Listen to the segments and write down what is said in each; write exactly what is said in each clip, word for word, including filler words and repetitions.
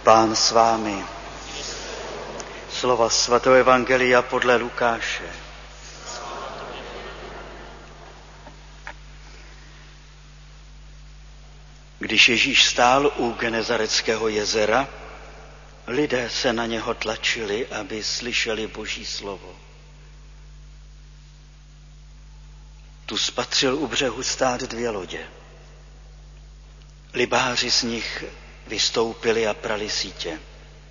Pán s vámi. Slova svatého evangelia podle Lukáše. Když Ježíš stál u Genezareckého jezera, lidé se na něho tlačili, aby slyšeli Boží slovo. Tu spatřil u břehu stát dvě lodě. Libáři z nich vystoupili a prali sítě.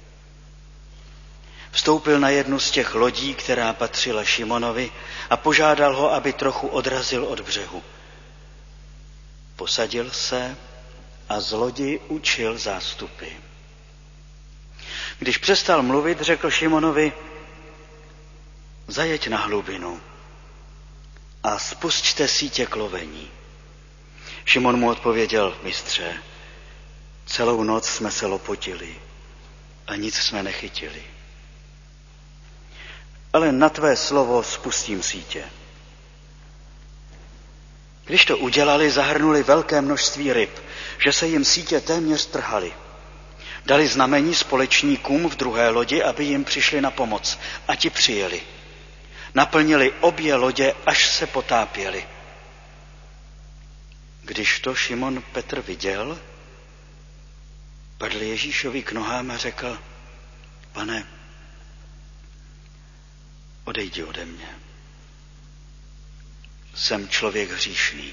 Vstoupil na jednu z těch lodí, která patřila Šimonovi, a požádal ho, aby trochu odrazil od břehu. Posadil se a z lodi učil zástupy. Když přestal mluvit, řekl Šimonovi: zajeď na hlubinu a spusťte sítě k lovení. Šimon mu odpověděl: mistře, celou noc jsme se lopotili a nic jsme nechytili. Ale na tvé slovo spustím sítě. Když to udělali, zahrnuli velké množství ryb, že se jim sítě téměř trhaly. Dali znamení společníkům v druhé lodi, aby jim přišli na pomoc, a ti přijeli. Naplnili obě lodě, až se potápěli. Když to Šimon Petr viděl, padl Ježíšovi k nohám a řekl: Pane, odejdi ode mě. Jsem člověk hříšný.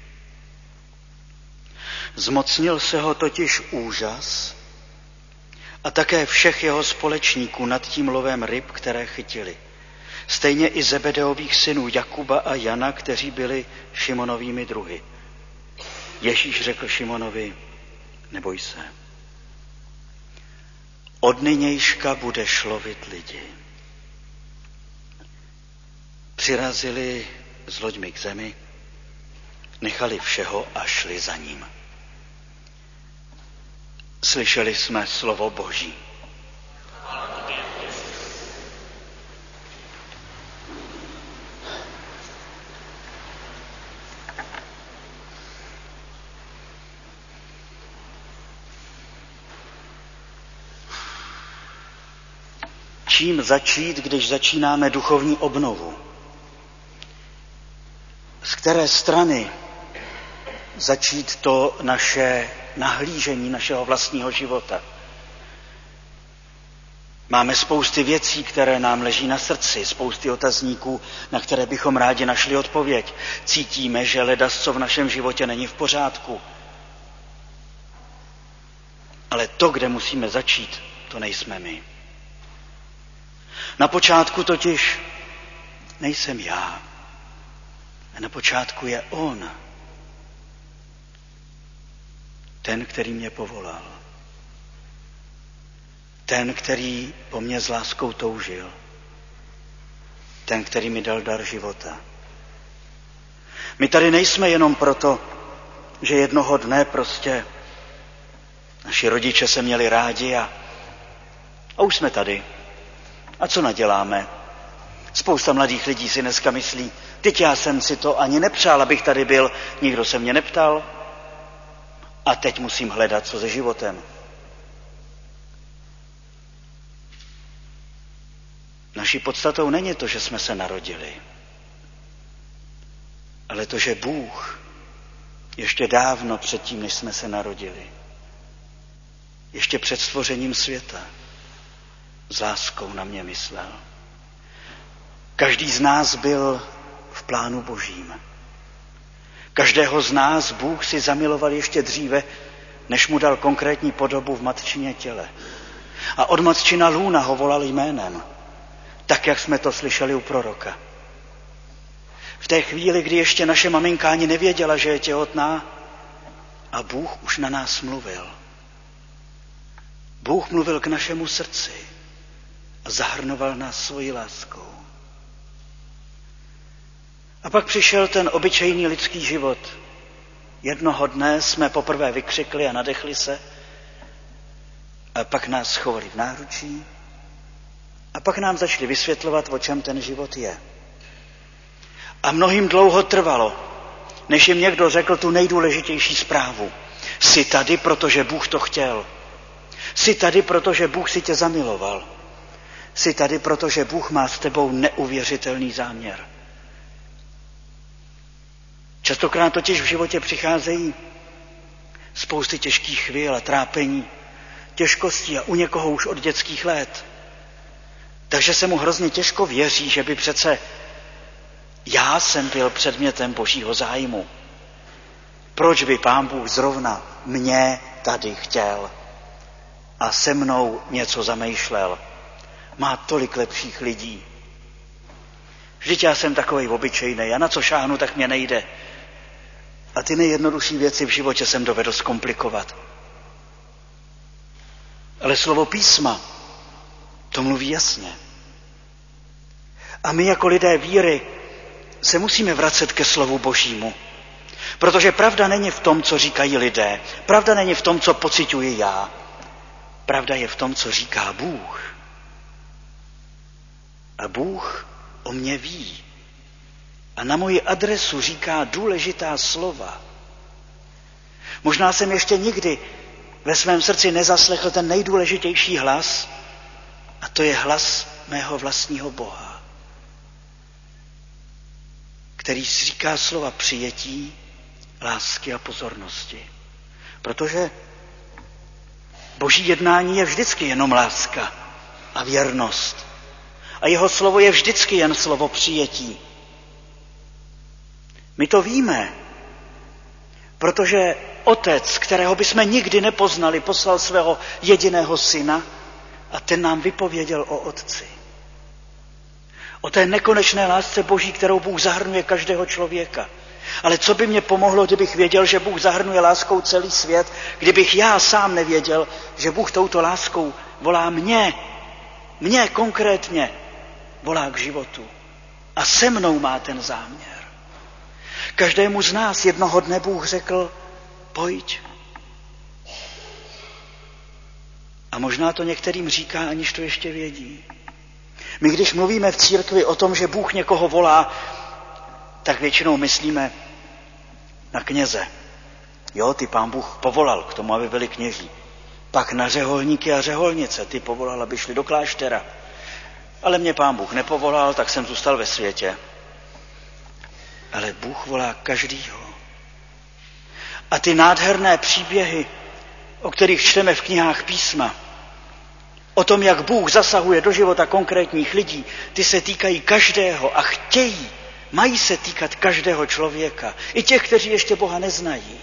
Zmocnil se ho totiž úžas a také všech jeho společníků nad tím lovem ryb, které chytili. Stejně i Zebedeových synů Jakuba a Jana, kteří byli Šimonovými druhy. Ježíš řekl Šimonovi: neboj se. Od nynějška budeš lovit lidi. Přirazili s loďmi k zemi, nechali všeho a šli za ním. Slyšeli jsme slovo Boží. Čím začít, když začínáme duchovní obnovu? Z které strany začít to naše nahlížení našeho vlastního života? Máme spousty věcí, které nám leží na srdci, spousty otazníků, na které bychom rádi našli odpověď. Cítíme, že ledasco v našem životě není v pořádku. Ale to, kde musíme začít, to nejsme my. Na počátku totiž nejsem já. A na počátku je on. Ten, který mě povolal. Ten, který po mně s láskou toužil. Ten, který mi dal dar života. My tady nejsme jenom proto, že jednoho dne prostě naši rodiče se měli rádi a, a už jsme tady. A co naděláme? Spousta mladých lidí si dneska myslí: teď já jsem si to ani nepřál, abych tady byl, nikdo se mě neptal a teď musím hledat, co se životem. Naší podstatou není to, že jsme se narodili, ale to, že Bůh ještě dávno předtím, než jsme se narodili, ještě před stvořením světa, s láskou na mě myslel. Každý z nás byl v plánu Božím. Každého z nás Bůh si zamiloval ještě dříve, než mu dal konkrétní podobu v matčině těle. A od matčina lůna ho volal jménem, tak, jak jsme to slyšeli u proroka. V té chvíli, kdy ještě naše maminka ani nevěděla, že je těhotná, a Bůh už na nás mluvil. Bůh mluvil k našemu srdci a zahrnoval nás svojí láskou. A pak přišel ten obyčejný lidský život. Jednoho dne jsme poprvé vykřikli a nadechli se, a pak nás schovali v náručí a pak nám začali vysvětlovat, o čem ten život je. A mnohým dlouho trvalo, než jim někdo řekl tu nejdůležitější zprávu. Jsi tady, protože Bůh to chtěl. Jsi tady, protože Bůh si tě zamiloval. Jsi tady, protože Bůh má s tebou neuvěřitelný záměr. Častokrát totiž v životě přicházejí spousty těžkých chvíl a trápení, těžkostí a u někoho už od dětských let. Takže se mu hrozně těžko věří, že by přece já jsem byl předmětem Božího zájmu. Proč by Pán Bůh zrovna mě tady chtěl a se mnou něco zamýšlel? Má tolik lepších lidí. Vždyť já jsem takovej obyčejnej a na co šáhnu, tak mě nejde. A ty nejjednodušší věci v životě jsem dovedl zkomplikovat. Ale slovo písma to mluví jasně. A my jako lidé víry se musíme vracet ke slovu Božímu. Protože pravda není v tom, co říkají lidé. Pravda není v tom, co pociťuji já. Pravda je v tom, co říká Bůh. A Bůh o mě ví. A na moji adresu říká důležitá slova. Možná jsem ještě nikdy ve svém srdci nezaslechl ten nejdůležitější hlas, a to je hlas mého vlastního Boha, který říká slova přijetí, lásky a pozornosti. Protože Boží jednání je vždycky jenom láska a věrnost. A jeho slovo je vždycky jen slovo přijetí. My to víme, protože Otec, kterého bychom nikdy nepoznali, poslal svého jediného syna a ten nám vypověděl o Otci. O té nekonečné lásce Boží, kterou Bůh zahrnuje každého člověka. Ale co by mě pomohlo, kdybych věděl, že Bůh zahrnuje láskou celý svět, kdybych já sám nevěděl, že Bůh touto láskou volá mě, mě konkrétně volá k životu. A se mnou má ten záměr. Každému z nás jednoho dne Bůh řekl, pojď. A možná to některým říká, aniž to ještě vědí. My když mluvíme v církvi o tom, že Bůh někoho volá, tak většinou myslíme na kněze. Jo, ty Pán Bůh povolal k tomu, aby byli kněží. Pak na řeholníky a řeholnice, ty povolal, aby šli do kláštera. Ale mě Pán Bůh nepovolal, tak jsem zůstal ve světě. Ale Bůh volá každýho. A ty nádherné příběhy, o kterých čteme v knihách písma, o tom, jak Bůh zasahuje do života konkrétních lidí, ty se týkají každého a chtějí, mají se týkat každého člověka, i těch, kteří ještě Boha neznají.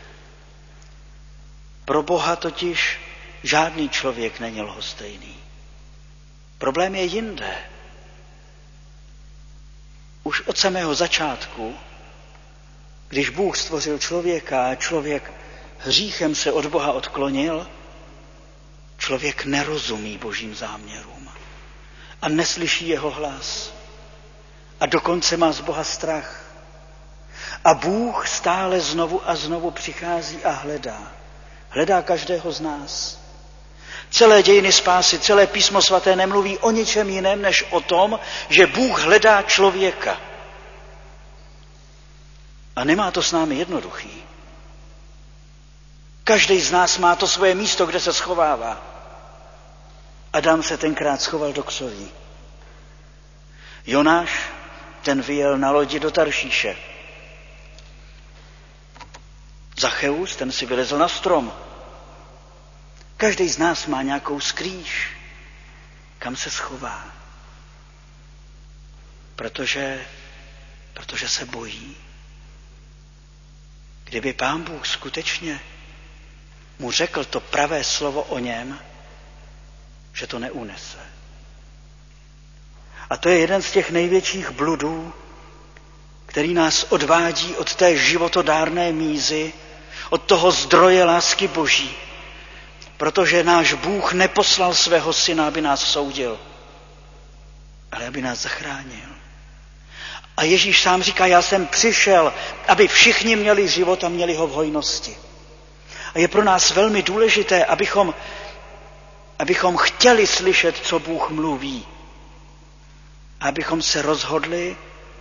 Pro Boha totiž žádný člověk není lhostejný. Problém je jinde. Už od samého začátku, když Bůh stvořil člověka a člověk hříchem se od Boha odklonil, člověk nerozumí Božím záměrům a neslyší jeho hlas. A dokonce má z Boha strach. A Bůh stále znovu a znovu přichází a hledá. Hledá každého z nás. Celé dějiny spásy, celé písmo svaté nemluví o ničem jiném, než o tom, že Bůh hledá člověka. A nemá to s námi jednoduchý. Každý z nás má to svoje místo, kde se schovává. Adam se tenkrát schoval do ksoví. Jonáš, ten vyjel na lodi do Taršíše. Zacheus, ten si vylezl na strom. Každý z nás má nějakou skrýš, kam se schová. Protože, protože se bojí. Kdyby Pán Bůh skutečně mu řekl to pravé slovo o něm, že to neunese. A to je jeden z těch největších bludů, který nás odvádí od té životodárné mízy, od toho zdroje lásky Boží. Protože náš Bůh neposlal svého syna, aby nás soudil, ale aby nás zachránil. A Ježíš sám říká, já jsem přišel, aby všichni měli život a měli ho v hojnosti. A je pro nás velmi důležité, abychom, abychom chtěli slyšet, co Bůh mluví. A abychom se rozhodli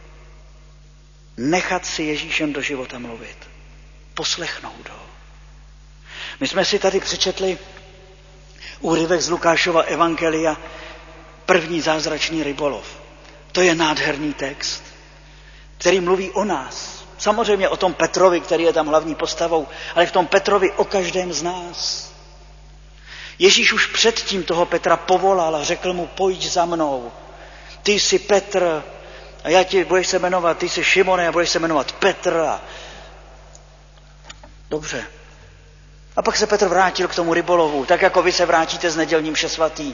nechat si Ježíšem do života mluvit. Poslechnout ho. My jsme si tady přečetli Úryvek z Lukášova evangelia, první zázračný rybolov. To je nádherný text, který mluví o nás. Samozřejmě o tom Petrovi, který je tam hlavní postavou, ale v tom Petrovi o každém z nás. Ježíš už předtím toho Petra povolal a řekl mu, pojď za mnou. Ty jsi Petr a já ti budeš se jmenovat, ty jsi Šimone a budeš se jmenovat Petr. A... Dobře. A pak se Petr vrátil k tomu rybolovu, tak jako vy se vrátíte z nedělní mše svatý.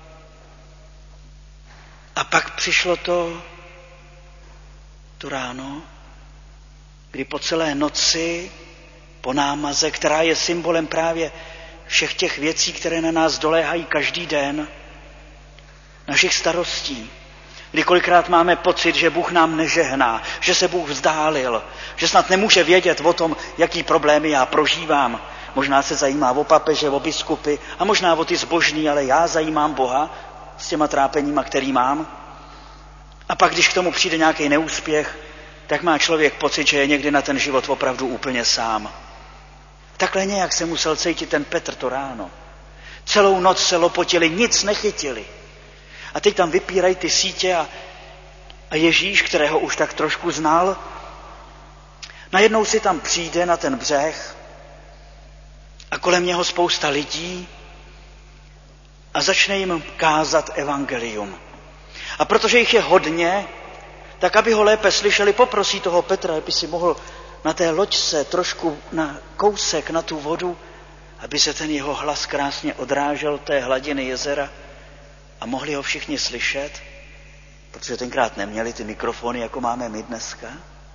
A pak přišlo to, to ráno, kdy po celé noci, po námaze, která je symbolem právě všech těch věcí, které na nás doléhají každý den, našich starostí, kdy kolikrát máme pocit, že Bůh nám nežehná, že se Bůh vzdálil, že snad nemůže vědět o tom, jaký problémy já prožívám. Možná se zajímá o papeže, o biskupy a možná o ty zbožný, ale já zajímám Boha s těma trápeníma, který mám. A pak, když k tomu přijde nějaký neúspěch, tak má člověk pocit, že je někdy na ten život opravdu úplně sám. Takhle nějak se musel cítit ten Petr to ráno. Celou noc se lopotili, nic nechytili. A teď tam vypírají ty sítě a, a Ježíš, kterého už tak trošku znal, najednou si tam přijde na ten břeh a kolem něho spousta lidí a začne jim kázat evangelium. A protože jich je hodně, tak aby ho lépe slyšeli, poprosí toho Petra, aby si mohl na té loďce trošku na kousek na tu vodu, aby se ten jeho hlas krásně odrážel té hladiny jezera a mohli ho všichni slyšet, protože tenkrát neměli ty mikrofony, jako máme my dneska.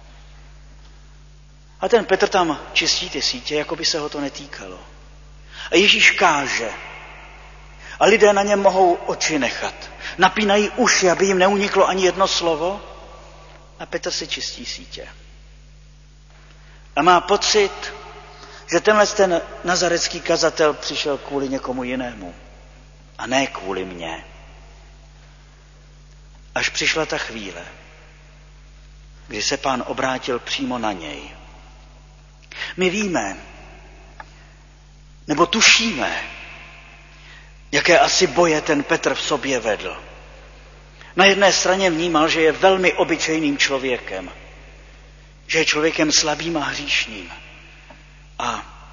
A ten Petr tam čistí ty sítě, jako by se ho to netýkalo. A Ježíš káže. A lidé na něm mohou oči nechat. Napínají uši, aby jim neuniklo ani jedno slovo. A Petr si čistí sítě. A má pocit, že tenhle ten nazarecký kazatel přišel kvůli někomu jinému. A ne kvůli mně. Až přišla ta chvíle, kdy se Pán obrátil přímo na něj. My víme, nebo tušíme, jaké asi boje ten Petr v sobě vedl. Na jedné straně vnímal, že je velmi obyčejným člověkem, že je člověkem slabým a hříšným. A,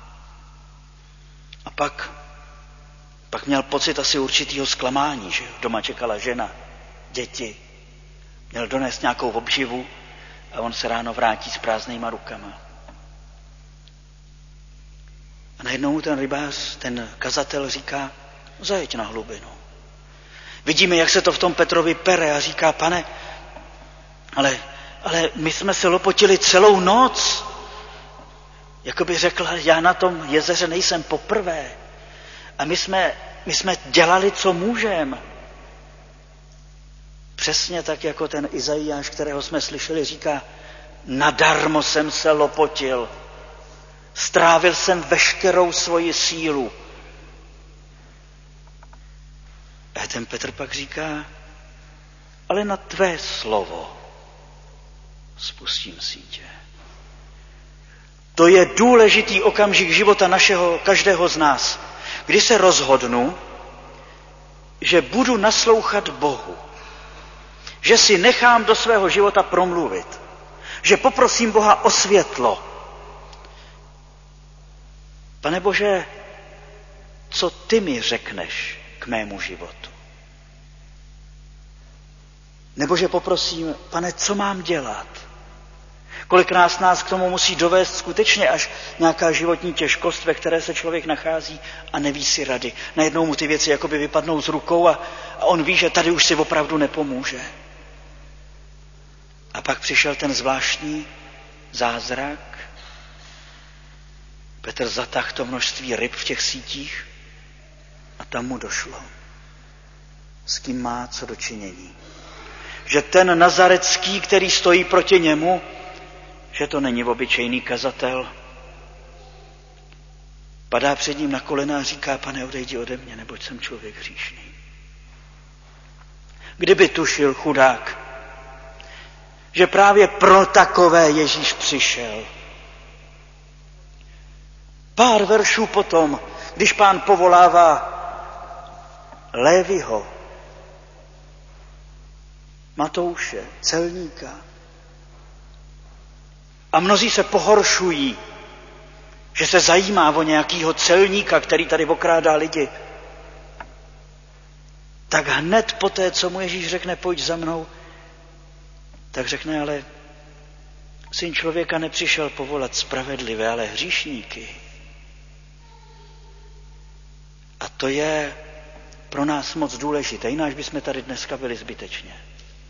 a pak, pak měl pocit asi určitýho zklamání, že doma čekala žena, děti, měl donést nějakou obživu a on se ráno vrátí s prázdnýma rukama. A najednou mu ten rybář, ten kazatel říká, zajeď na hlubinu. Vidíme, jak se to v tom Petrovi pere a říká, pane, ale, ale my jsme se lopotili celou noc. Jakoby řekla, já na tom jezeře nejsem poprvé. A my jsme, my jsme dělali, co můžeme. Přesně tak, jako ten Izajáš, kterého jsme slyšeli, říká, nadarmo jsem se lopotil. Strávil jsem veškerou svoji sílu. A ten Petr pak říká, ale na tvé slovo spustím sítě. To je důležitý okamžik života našeho, každého z nás, kdy se rozhodnu, že budu naslouchat Bohu. Že si nechám do svého života promluvit. Že poprosím Boha o světlo. Pane Bože, co ty mi řekneš k mému životu? Nebo že poprosím, pane, co mám dělat? Kolikrát nás k tomu musí dovést skutečně až nějaká životní těžkost, ve které se člověk nachází a neví si rady. Najednou mu ty věci jakoby vypadnou z rukou a, a on ví, že tady už si opravdu nepomůže. A pak přišel ten zvláštní zázrak. Petr zatáhl to množství ryb v těch sítích a tam mu došlo, s kým má co dočinění. Že ten nazarecký, který stojí proti němu, že to není obyčejný kazatel, padá před ním na kolena a říká, pane, odejdi ode mě, neboť jsem člověk hříšný. Kdyby tušil chudák, že právě pro takové Ježíš přišel. Pár veršů potom, když Pán povolává Léviho, Matouše, celníka. A mnozí se pohoršují, že se zajímá o nějakého celníka, který tady okrádá lidi. Tak hned poté, co mu Ježíš řekne, pojď za mnou, tak řekne, ale Syn člověka nepřišel povolat spravedlivé, ale hříšníky. A to je pro nás moc důležité, jináč bychom tady dneska byli zbytečně.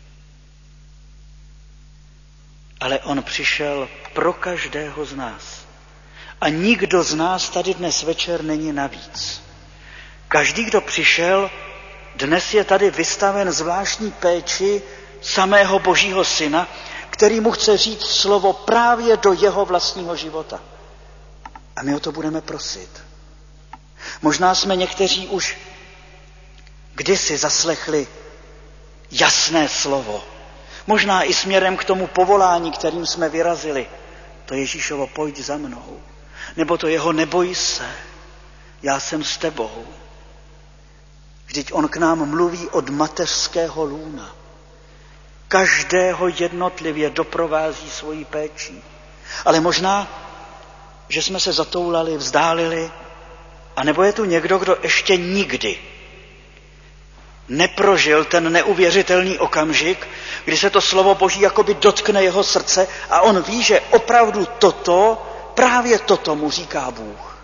Ale on přišel pro každého z nás. A nikdo z nás tady dnes večer není navíc. Každý, kdo přišel, dnes je tady vystaven zvláštní péči samého Božího Syna, který mu chce říct slovo právě do jeho vlastního života. A my o to budeme prosit. Možná jsme někteří už kdysi zaslechli jasné slovo. Možná i směrem k tomu povolání, kterým jsme vyrazili. To Ježíšovo pojď za mnou. Nebo to jeho neboj se, já jsem s tebou. Vždyť on k nám mluví od mateřského lůna. Každého jednotlivě doprovází svojí péčí. Ale možná, že jsme se zatoulali, vzdálili, anebo je tu někdo, kdo ještě nikdy neprožil ten neuvěřitelný okamžik, kdy se to slovo Boží jakoby dotkne jeho srdce a on ví, že opravdu toto, právě toto mu říká Bůh.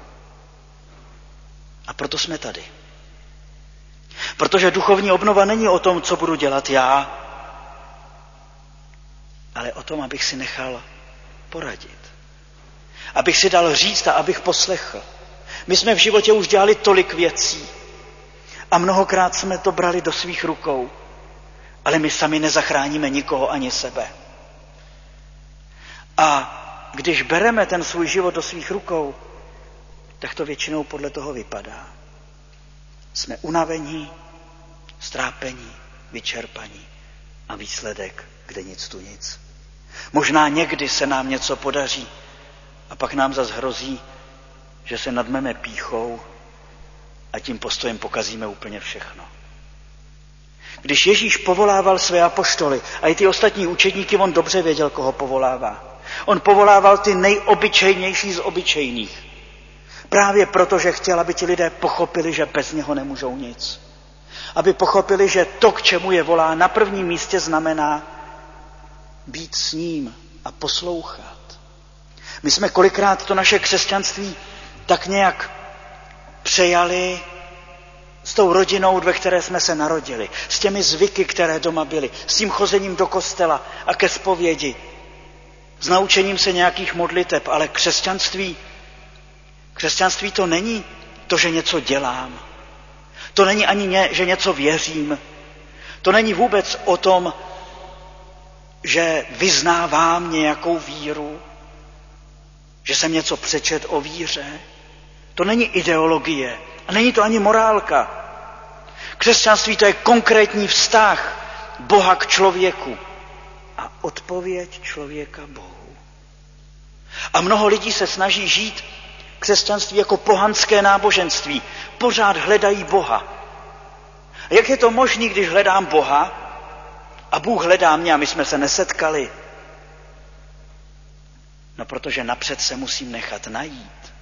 A proto jsme tady. Protože duchovní obnova není o tom, co budu dělat já, ale o tom, abych si nechal poradit. Abych si dal říct a abych poslechl. My jsme v životě už dělali tolik věcí a mnohokrát jsme to brali do svých rukou, ale my sami nezachráníme nikoho ani sebe. A když bereme ten svůj život do svých rukou, tak to většinou podle toho vypadá. Jsme unavení, strápení, vyčerpaní a výsledek, kde nic tu nic. Možná někdy se nám něco podaří a pak nám zas hrozí, že se nadmeme pýchou a tím postojem pokazíme úplně všechno. Když Ježíš povolával své apoštoly a i ty ostatní učedníky, on dobře věděl, koho povolává. On povolával ty nejobyčejnější z obyčejných. Právě proto, že chtěl, aby ti lidé pochopili, že bez něho nemůžou nic. Aby pochopili, že to, k čemu je volá, na prvním místě znamená být s ním a poslouchat. My jsme kolikrát to naše křesťanství tak nějak přejali s tou rodinou, ve které jsme se narodili, s těmi zvyky, které doma byly, s tím chozením do kostela a ke zpovědi, s naučením se nějakých modliteb, ale křesťanství, křesťanství to není to, že něco dělám. To není ani, ně, že něco věřím. To není vůbec o tom, že vyznávám nějakou víru, že jsem něco přečet o víře. To není ideologie a není to ani morálka. Křesťanství to je konkrétní vztah Boha k člověku a odpověď člověka Bohu. A mnoho lidí se snaží žít křesťanství jako pohanské náboženství. Pořád hledají Boha. A jak je to možné, když hledám Boha a Bůh hledá mě a my jsme se nesetkali? No protože napřed se musím nechat najít.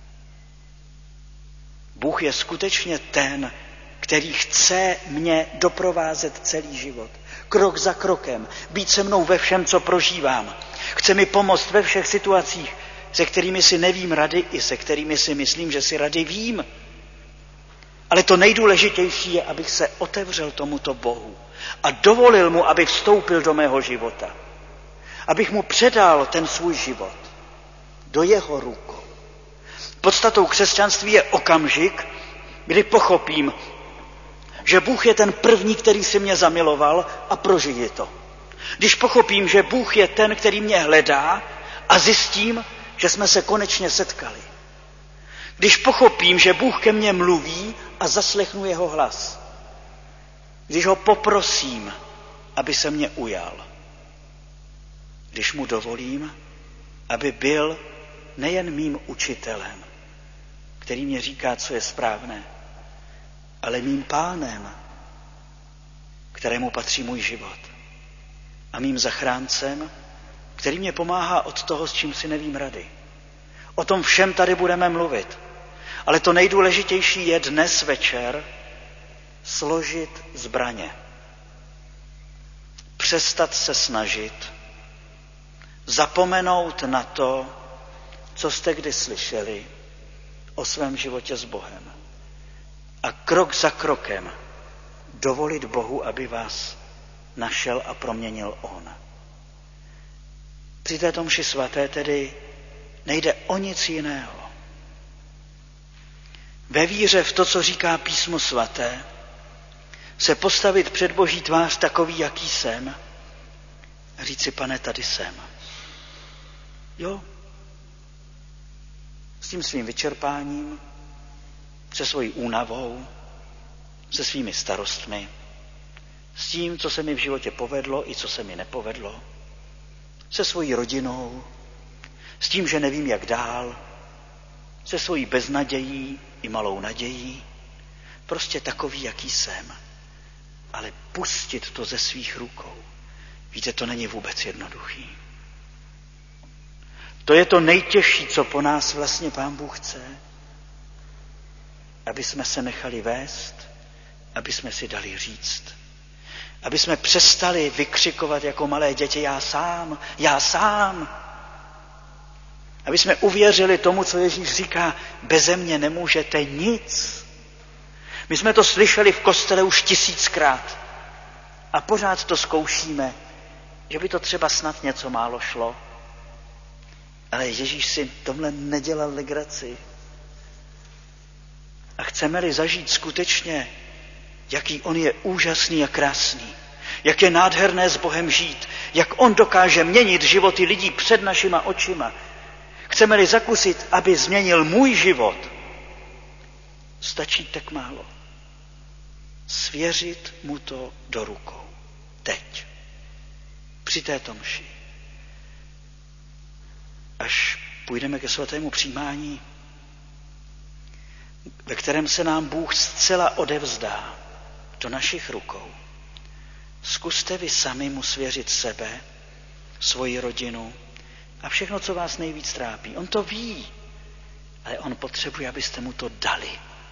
Bůh je skutečně ten, který chce mě doprovázet celý život. Krok za krokem. Být se mnou ve všem, co prožívám. Chce mi pomoct ve všech situacích, se kterými si nevím rady i se kterými si myslím, že si rady vím. Ale to nejdůležitější je, abych se otevřel tomuto Bohu a dovolil mu, aby vstoupil do mého života. Abych mu předal ten svůj život do jeho rukou. Podstatou křesťanství je okamžik, kdy pochopím, že Bůh je ten první, který si mě zamiloval a prožije to. Když pochopím, že Bůh je ten, který mě hledá a zjistím, že jsme se konečně setkali. Když pochopím, že Bůh ke mně mluví a zaslechnu jeho hlas. Když ho poprosím, aby se mě ujal. Když mu dovolím, aby byl nejen mým učitelem, který mě říká, co je správné, ale mým Pánem, kterému patří můj život. A mým zachráncem, který mě pomáhá od toho, s čím si nevím rady. O tom všem tady budeme mluvit. Ale to nejdůležitější je dnes večer složit zbraně. Přestat se snažit, zapomenout na to, co jste kdy slyšeli o svém životě s Bohem. A krok za krokem dovolit Bohu, aby vás našel a proměnil On. Při této mši svaté tedy nejde o nic jiného. Ve víře v to, co říká Písmo svaté, se postavit před Boží tvář takový, jaký jsem, a říct si, Pane, tady jsem. Jo, s tím svým vyčerpáním, se svojí únavou, se svými starostmi, s tím, co se mi v životě povedlo i co se mi nepovedlo, se svojí rodinou, s tím, že nevím, jak dál, se svojí beznadějí i malou nadějí, prostě takový, jaký jsem. Ale pustit to ze svých rukou, víte, to není vůbec jednoduchý. To je to nejtěžší, co po nás vlastně Pán Bůh chce, aby jsme se nechali vést, aby jsme si dali říct, aby jsme přestali vykřikovat jako malé děti, já sám, já sám. Aby jsme uvěřili tomu, co Ježíš říká, beze mě nemůžete nic. My jsme to slyšeli v kostele už tisíckrát a pořád to zkoušíme, že by to třeba snad něco málo šlo. Ale Ježíš si tomhle nedělal legraci. A chceme-li zažít skutečně, jaký on je úžasný a krásný, jak je nádherné s Bohem žít, jak on dokáže měnit životy lidí před našima očima, chceme-li zakusit, aby změnil můj život, stačí tak málo. Svěřit mu to do rukou. Teď. Při této mši. Až půjdeme ke svatému přijímání, ve kterém se nám Bůh zcela odevzdá do našich rukou. Zkuste vy sami mu svěřit sebe, svoji rodinu a všechno, co vás nejvíc trápí. On to ví, ale on potřebuje, abyste mu to dali.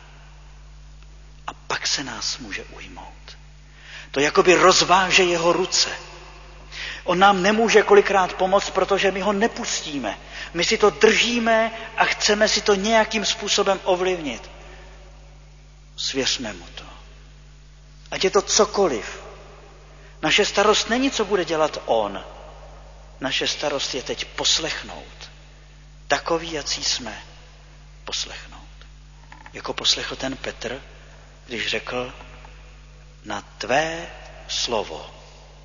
A pak se nás může ujmout. To jakoby rozváže jeho ruce. On nám nemůže kolikrát pomoct, protože my ho nepustíme. My si to držíme a chceme si to nějakým způsobem ovlivnit. Svěřme mu to. Ať je to cokoliv. Naše starost není, co bude dělat on. Naše starost je teď poslechnout. Takový, jací jsme, poslechnout. Jako poslechl ten Petr, když řekl, na tvé slovo.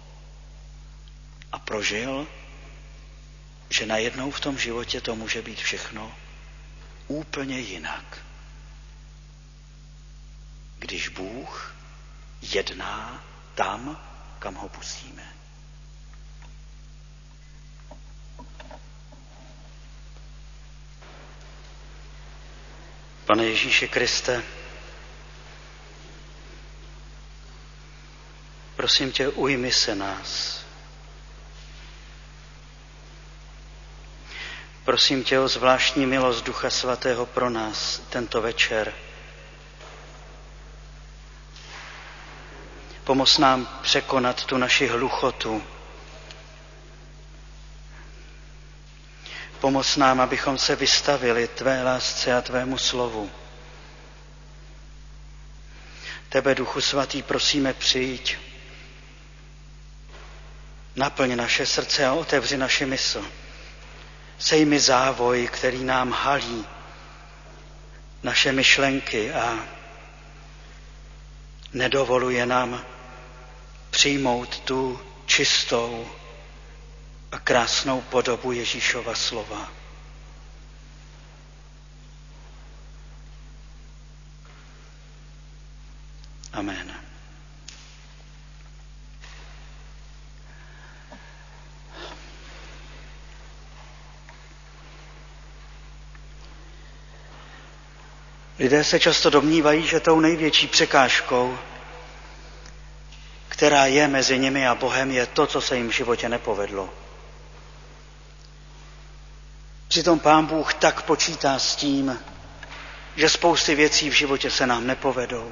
A prožil, že najednou v tom životě to může být všechno úplně jinak. Když Bůh jedná tam, kam ho pustíme. Pane Ježíši Kriste, prosím tě, ujmi se nás. Prosím tě o zvláštní milost Ducha Svatého pro nás tento večer. Pomoz nám překonat tu naši hluchotu. Pomoz nám, abychom se vystavili tvé lásce a tvému slovu. Tebe, Duchu Svatý, prosíme, přijď. Naplň naše srdce a otevři naši mysl. Sejmi závoj, který nám halí naše myšlenky a nedovoluje nám přijmout tu čistou a krásnou podobu Ježíšova slova. Amen. Lidé se často domnívají, že tou největší překážkou, která je mezi nimi a Bohem, je to, co se jim v životě nepovedlo. Přitom Pán Bůh tak počítá s tím, že spousty věcí v životě se nám nepovedou.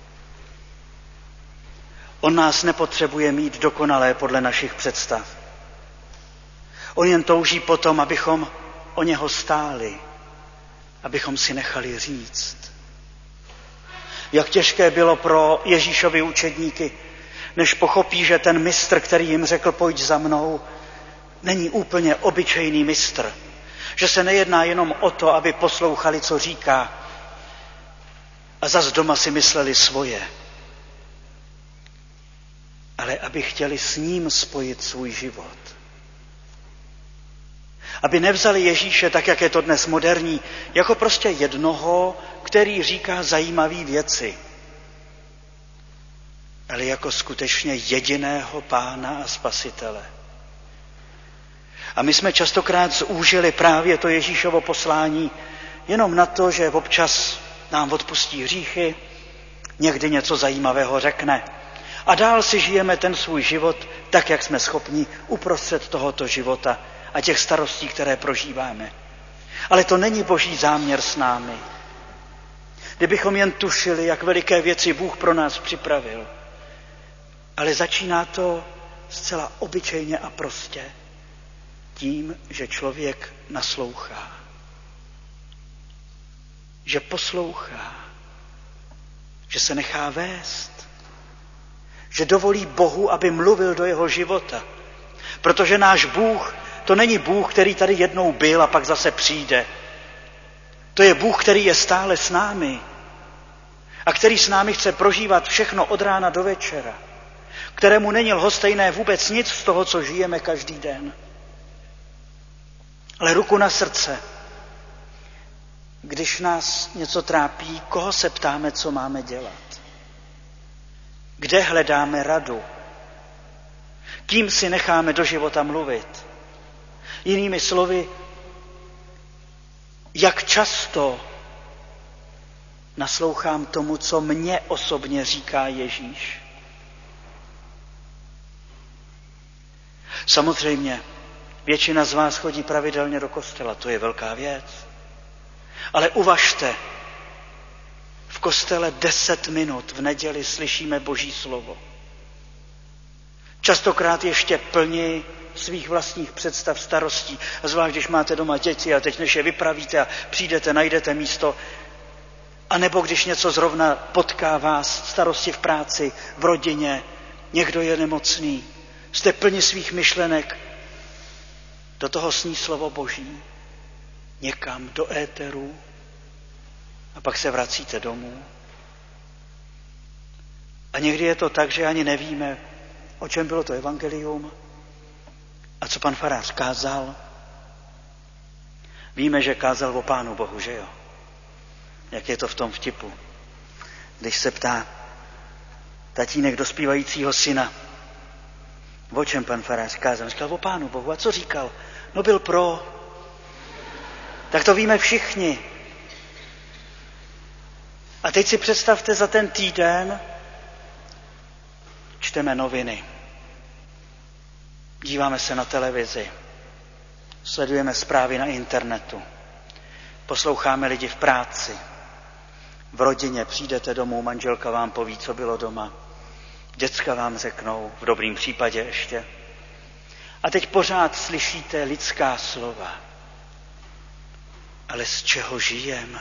On nás nepotřebuje mít dokonalé podle našich představ. On jen touží potom, abychom o něho stáli, abychom si nechali říct. Jak těžké bylo pro Ježíšovi učedníky, než pochopí, že ten mistr, který jim řekl, pojď za mnou, není úplně obyčejný mistr. Že se nejedná jenom o to, aby poslouchali, co říká, a zas doma si mysleli svoje, ale aby chtěli s ním spojit svůj život. Aby nevzali Ježíše, tak jak je to dnes moderní, jako prostě jednoho, který říká zajímavé věci, ale jako skutečně jediného Pána a Spasitele. A my jsme častokrát zúžili právě to Ježíšovo poslání jenom na to, že občas nám odpustí hříchy, někdy něco zajímavého řekne. A dál si žijeme ten svůj život tak, jak jsme schopni uprostřed tohoto života a těch starostí, které prožíváme. Ale to není Boží záměr s námi. Kdybychom jen tušili, jak veliké věci Bůh pro nás připravil. Ale začíná to zcela obyčejně a prostě tím, že člověk naslouchá. Že poslouchá. Že se nechá vést. Že dovolí Bohu, aby mluvil do jeho života. Protože náš Bůh, to není Bůh, který tady jednou byl a pak zase přijde. To je Bůh, který je stále s námi. A který s námi chce prožívat všechno od rána do večera. Kterému není lhostejné vůbec nic z toho, co žijeme každý den. Ale ruku na srdce. Když nás něco trápí, koho se ptáme, co máme dělat? Kde hledáme radu? Kým si necháme do života mluvit? Jinými slovy, jak často naslouchám tomu, co mně osobně říká Ježíš? Samozřejmě, většina z vás chodí pravidelně do kostela, to je velká věc. Ale uvažte, v kostele deset minut v neděli slyšíme Boží slovo. Častokrát ještě plní svých vlastních představ, starostí, a zvlášť, když máte doma děti a teď než je vypravíte a přijdete, najdete místo, a nebo když něco zrovna potká vás, starosti v práci, v rodině, někdo je nemocný, jste plni svých myšlenek, do toho sní slovo Boží, někam do éteru, a pak se vracíte domů. A někdy je to tak, že ani nevíme, o čem bylo to evangelium a co pan farář kázal. Víme, že kázal o Pánu Bohu, že jo? Jak je to v tom vtipu. Když se ptá tatínek dospívajícího syna, o čem pan farář kázal? Říkal o Pánu Bohu. A co říkal? No byl pro. Tak to víme všichni. A teď si představte, za ten týden čteme noviny. Díváme se na televizi. Sledujeme zprávy na internetu. Posloucháme lidi v práci. V rodině přijdete domů, manželka vám poví, co bylo doma. Děcka vám řeknou, v dobrým případě ještě. A teď pořád slyšíte lidská slova. Ale z čeho žijeme?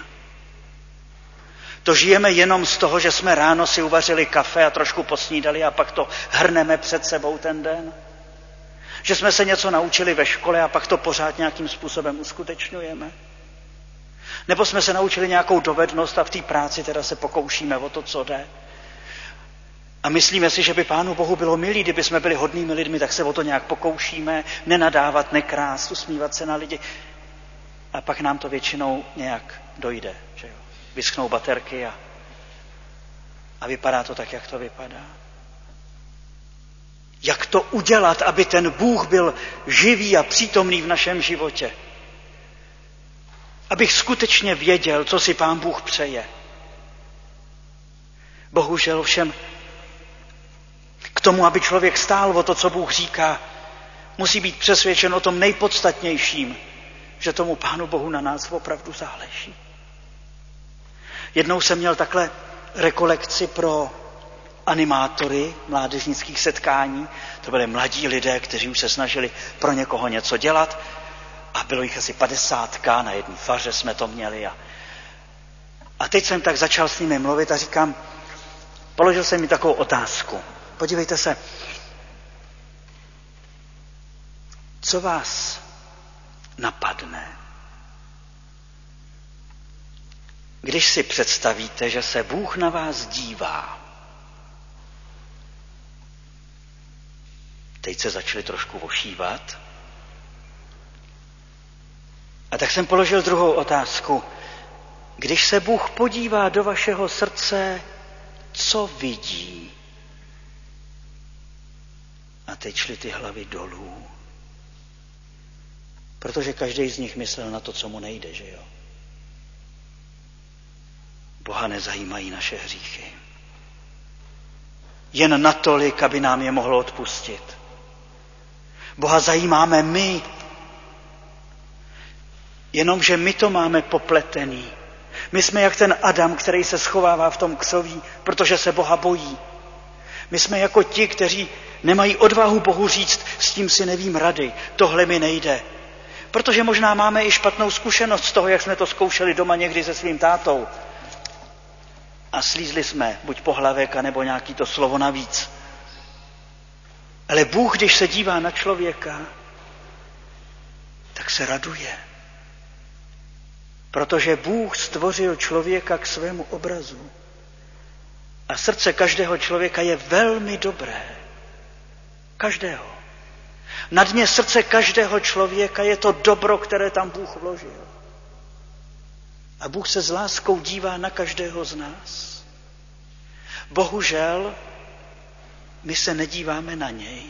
To žijeme jenom z toho, že jsme ráno si uvařili kafe a trošku posnídali a pak to hrneme před sebou ten den? Že jsme se něco naučili ve škole a pak to pořád nějakým způsobem uskutečňujeme? Nebo jsme se naučili nějakou dovednost a v té práci teda se pokoušíme o to, co jde? A myslíme si, že by Pánu Bohu bylo milý, kdyby jsme byli hodnými lidmi, tak se o to nějak pokoušíme, nenadávat, nekrást, usmívat se na lidi. A pak nám to většinou nějak dojde, že jo? Vyschnou baterky a, a vypadá to tak, jak to vypadá. Jak to udělat, aby ten Bůh byl živý a přítomný v našem životě? abych skutečně věděl, co si Pán Bůh přeje. Bohužel všem k tomu, aby člověk stál o to, co Bůh říká, musí být přesvědčen o tom nejpodstatnějším, že tomu Pánu Bohu na nás opravdu záleží. Jednou jsem měl takhle rekolekci pro animátory mládežnických setkání. To byli mladí lidé, kteří už se snažili pro někoho něco dělat. A bylo jich asi padesátka, na jedné faře jsme to měli. A, a teď jsem tak začal s nimi mluvit a říkám, položil jsem mi takovou otázku. Podívejte se, co vás napadne, když si představíte, že se Bůh na vás dívá. Teď se začali trošku ošívat. A tak jsem položil druhou otázku. Když se Bůh podívá do vašeho srdce, co vidí? A teď šly ty hlavy dolů. Protože každý z nich myslel na to, co mu nejde, že jo? Boha nezajímají naše hříchy. Jen natolik, aby nám je mohlo odpustit. Boha zajímáme my. Jenomže my to máme popletený. My jsme jak ten Adam, který se schovává v tom křoví, protože se Boha bojí. My jsme jako ti, kteří nemají odvahu Bohu říct, s tím si nevím rady, tohle mi nejde. Protože možná máme i špatnou zkušenost z toho, jak jsme to zkoušeli doma někdy se svým tátou. A slízli jsme buď pohlavek, anebo nějaký to slovo navíc. Ale Bůh, když se dívá na člověka, tak se raduje. Protože Bůh stvořil člověka k svému obrazu. A srdce každého člověka je velmi dobré. Každého. Na dně srdce každého člověka je to dobro, které tam Bůh vložil. A Bůh se s láskou dívá na každého z nás. Bohužel, my se nedíváme na něj.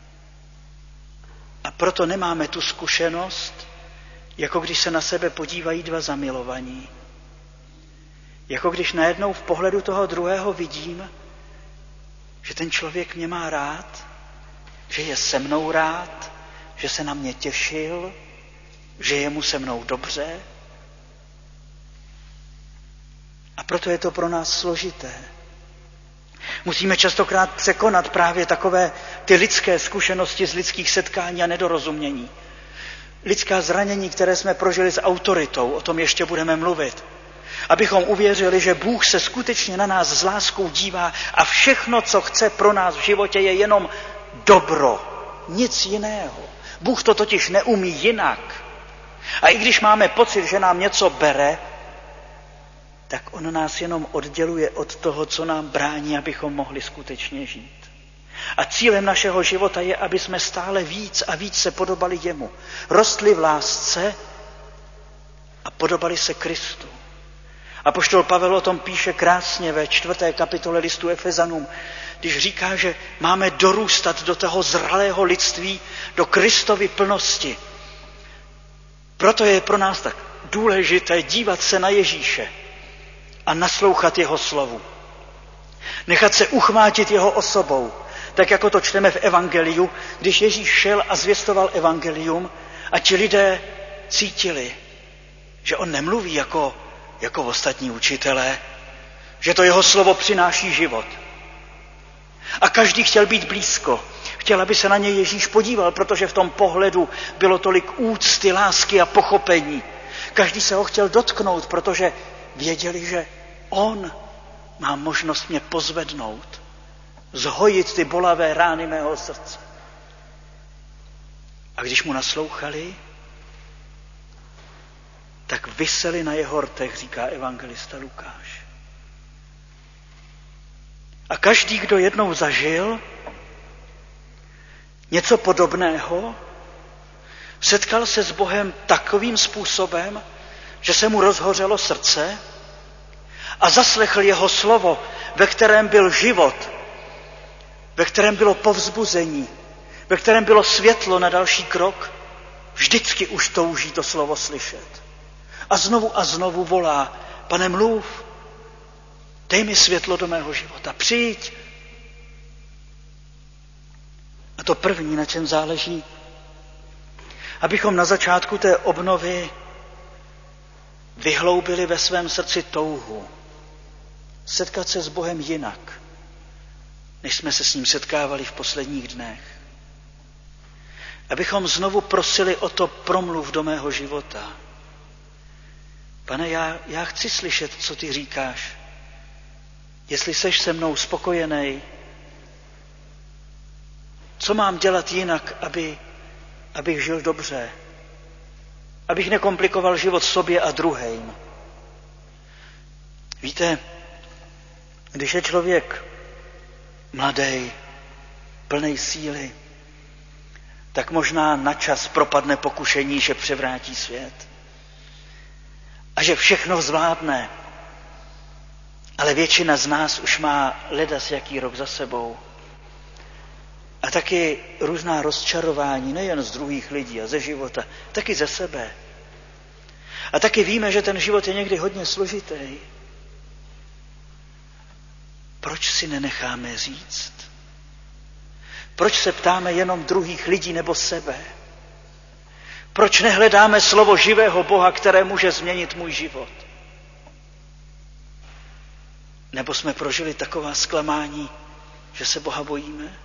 A proto nemáme tu zkušenost, jako když se na sebe podívají dva zamilovaní. Jako když najednou v pohledu toho druhého vidím, že ten člověk mě má rád, že je se mnou rád, že se na mě těšil, že je mu se mnou dobře. A proto je to pro nás složité. Musíme častokrát překonat právě takové ty lidské zkušenosti z lidských setkání a nedorozumění. Lidská zranění, které jsme prožili s autoritou, o tom ještě budeme mluvit. Abychom uvěřili, že Bůh se skutečně na nás s láskou dívá a všechno, co chce pro nás v životě, je jenom dobro. Nic jiného. Bůh to totiž neumí jinak. A i když máme pocit, že nám něco bere, tak on nás jenom odděluje od toho, co nám brání, abychom mohli skutečně žít. A cílem našeho života je, aby jsme stále víc a víc se podobali jemu. Rostli v lásce a podobali se Kristu. Apoštol Pavel o tom píše krásně ve čtvrté kapitole listu Efezanům, když říká, že máme dorůstat do toho zralého lidství, do Kristovy plnosti. Proto je pro nás tak důležité dívat se na Ježíše a naslouchat jeho slovu. Nechat se uchvátit jeho osobou, tak jako to čteme v evangeliu, když Ježíš šel a zvěstoval evangelium a ti lidé cítili, že on nemluví jako, jako ostatní učitelé, že to jeho slovo přináší život. A každý chtěl být blízko. Chtěl, aby se na něj Ježíš podíval, protože v tom pohledu bylo tolik úcty, lásky a pochopení. Každý se ho chtěl dotknout, protože věděli, že on má možnost mě pozvednout, zhojit ty bolavé rány mého srdce. A když mu naslouchali, tak viseli na jeho rtech, říká evangelista Lukáš. A každý, kdo jednou zažil něco podobného, setkal se s Bohem takovým způsobem, že se mu rozhořelo srdce a zaslechl jeho slovo, ve kterém byl život, ve kterém bylo povzbuzení, ve kterém bylo světlo na další krok, vždycky už touží to slovo slyšet. A znovu a znovu volá, Pane, mluv, dej mi světlo do mého života, přijď. A to první, na čem záleží, abychom na začátku té obnovy vyhloubili ve svém srdci touhu setkat se s Bohem jinak, než jsme se s ním setkávali v posledních dnech. Abychom znovu prosili o to, promluv do mého života. Pane, já, já chci slyšet, co ty říkáš. Jestli seš se mnou spokojený, co mám dělat jinak, aby, abych žil dobře, abych nekomplikoval život sobě a druhým. Víte, když je člověk mladý, plnej síly, tak možná na čas propadne pokušení, že převrátí svět a že všechno zvládne. Ale většina z nás už má ledas jaký rok za sebou. A taky různá rozčarování, nejen z druhých lidí a ze života, taky ze sebe. A taky víme, že ten život je někdy hodně složitý. Proč si nenecháme říct? Proč se ptáme jenom druhých lidí nebo sebe? Proč nehledáme slovo živého Boha, které může změnit můj život? Nebo jsme prožili taková zklamání, že se Boha bojíme?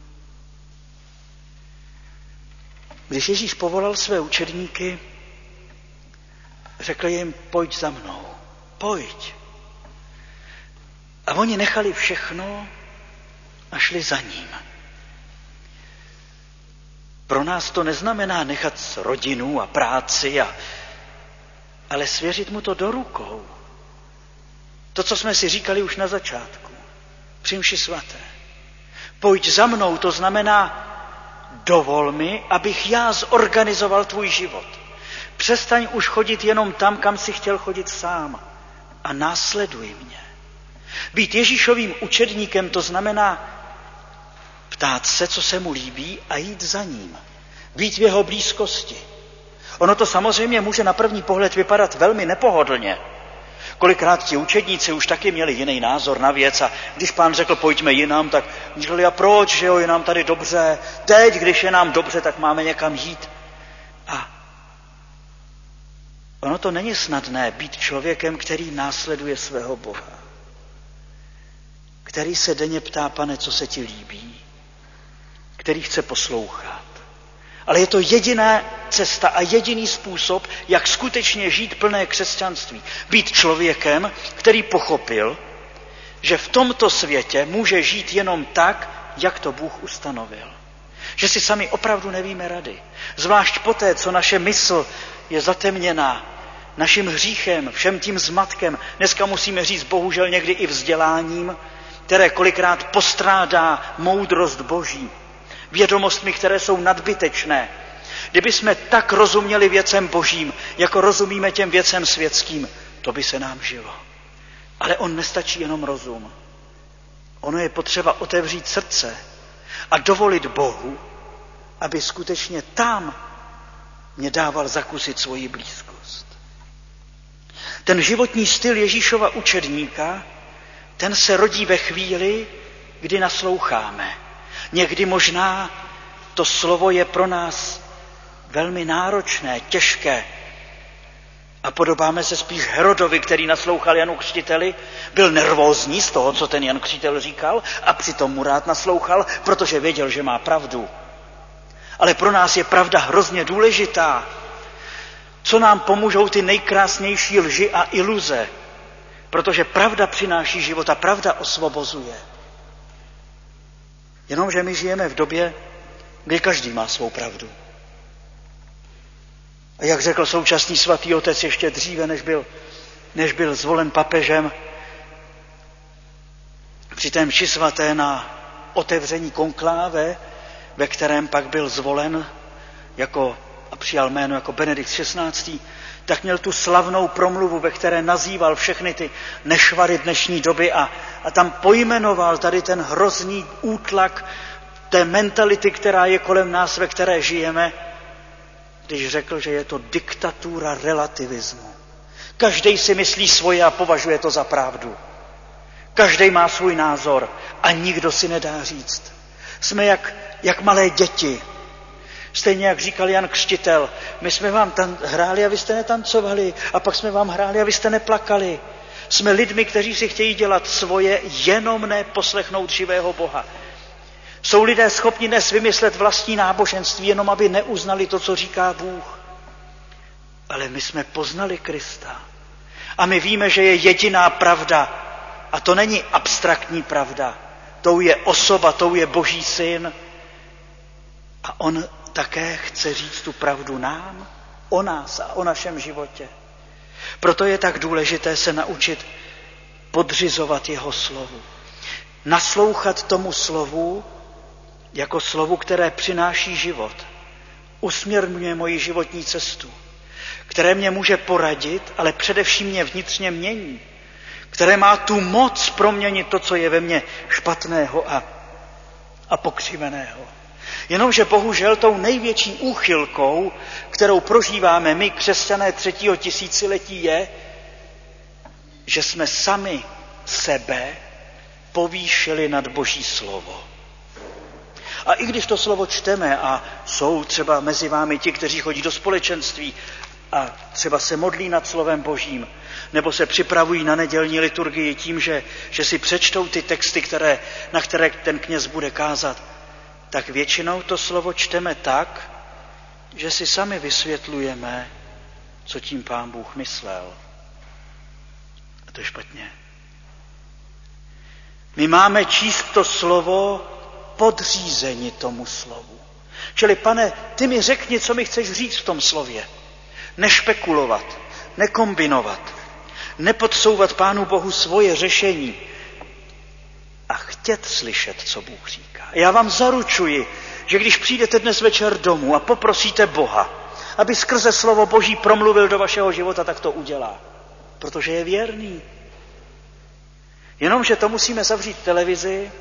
Když Ježíš povolal své učedníky, řekl jim, pojď za mnou, pojď. A oni nechali všechno a šli za ním. Pro nás to neznamená nechat rodinu a práci, a, ale svěřit mu to do rukou. To, co jsme si říkali už na začátku, při mši svaté. Pojď za mnou, to znamená, dovol mi, abych já zorganizoval tvůj život. Přestaň už chodit jenom tam, kam jsi chtěl chodit sám, a následuj mě. Být Ježíšovým učedníkem, to znamená ptát se, co se mu líbí, a jít za ním. Být v jeho blízkosti. Ono to samozřejmě může na první pohled vypadat velmi nepohodlně. Kolikrát ti učedníci už taky měli jiný názor na věc, a když Pán řekl, pojďme jinam, tak říkali, a proč, že jo, je nám tady dobře. Teď, když je nám dobře, tak máme někam jít. A ono to není snadné být člověkem, který následuje svého Boha. Který se denně ptá, Pane, co se ti líbí. Který chce poslouchat. Ale je to jediná cesta a jediný způsob, jak skutečně žít plné křesťanství. Být člověkem, který pochopil, že v tomto světě může žít jenom tak, jak to Bůh ustanovil. Že si sami opravdu nevíme rady. Zvlášť poté, co naše mysl je zatemněná naším hříchem, všem tím zmatkem. Dneska musíme říct bohužel někdy i vzděláním, které kolikrát postrádá moudrost Boží. Vědomostmi, které jsou nadbytečné. Kdyby jsme tak rozuměli věcem Božím, jako rozumíme těm věcem světským, to by se nám žilo. Ale on nestačí jenom rozum. Ono je potřeba otevřít srdce a dovolit Bohu, aby skutečně tam mě dával zakusit svoji blízkost. Ten životní styl Ježíšova učedníka, ten se rodí ve chvíli, kdy nasloucháme. Někdy možná to slovo je pro nás velmi náročné, těžké. A podobáme se spíš Herodovi, který naslouchal Janu Křtiteli, byl nervózní z toho, co ten Jan Křtitel říkal, a přitom mu rád naslouchal, protože věděl, že má pravdu. Ale pro nás je pravda hrozně důležitá. Co nám pomůžou ty nejkrásnější lži a iluze? Protože pravda přináší život a pravda osvobozuje. Jenomže my žijeme v době, kdy každý má svou pravdu. A jak řekl současný svatý otec ještě dříve, než byl, než byl zvolen papežem, při té mši svaté na otevření konkláve, ve kterém pak byl zvolen jako, a přijal jméno jako Benedikt šestnáctý, tak měl tu slavnou promluvu, ve které nazýval všechny ty nešvary dnešní doby a, a tam pojmenoval tady ten hrozný útlak té mentality, která je kolem nás, ve které žijeme, když řekl, že je to diktatura relativismu. Každý si myslí svoje a považuje to za pravdu. Každý má svůj názor a nikdo si nedá říct. Jsme jak, jak malé děti. Stejně jak říkal Jan Křtitel, my jsme vám tan- hráli a vy jste netancovali a pak jsme vám hráli a vy jste neplakali. Jsme lidmi, kteří si chtějí dělat svoje, jenom ne poslechnout živého Boha. Jsou lidé schopni dnes vymyslet vlastní náboženství, jenom aby neuznali to, co říká Bůh. Ale my jsme poznali Krista. A my víme, že je jediná pravda. A to není abstraktní pravda. Tou je osoba, tou je Boží syn. A on také chce říct tu pravdu nám, o nás a o našem životě. Proto je tak důležité se naučit podřizovat jeho slovu. Naslouchat tomu slovu jako slovu, které přináší život. Usměrňuje moji životní cestu, které mě může poradit, ale především mě vnitřně mění, které má tu moc proměnit to, co je ve mně špatného a, a pokřiveného. Jenomže bohužel tou největší úchylkou, kterou prožíváme my, křesťané třetího tisíciletí, je, že jsme sami sebe povýšili nad Boží slovo. A i když to slovo čteme a jsou třeba mezi vámi ti, kteří chodí do společenství a třeba se modlí nad slovem Božím, nebo se připravují na nedělní liturgii tím, že, že si přečtou ty texty, které, na které ten kněz bude kázat, tak většinou to slovo čteme tak, že si sami vysvětlujeme, co tím Pán Bůh myslel. A to je špatně. My máme číst to slovo podřízeni tomu slovu. Čili, Pane, ty mi řekni, co mi chceš říct v tom slově. Nešpekulovat, nekombinovat, nepodsouvat Pánu Bohu svoje řešení a chtět slyšet, co Bůh říká. Já vám zaručuji, že když přijdete dnes večer domů a poprosíte Boha, aby skrze slovo Boží promluvil do vašeho života, tak to udělá. Protože je věrný. Jenomže to musíme zavřít televizi,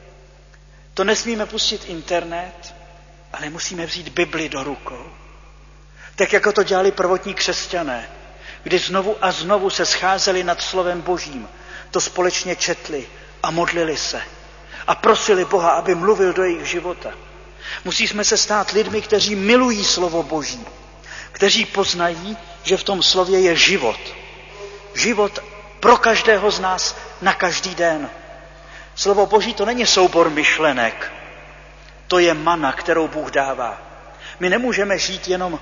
to nesmíme pustit internet, ale musíme vzít Bibli do rukou. Tak jako to dělali prvotní křesťané, kdy znovu a znovu se scházeli nad slovem Božím, to společně četli a modlili se a prosili Boha, aby mluvil do jejich života. Musíme se stát lidmi, kteří milují slovo Boží, kteří poznají, že v tom slově je život. Život pro každého z nás na každý den. Slovo Boží to není soubor myšlenek, to je mana, kterou Bůh dává. My nemůžeme žít jenom,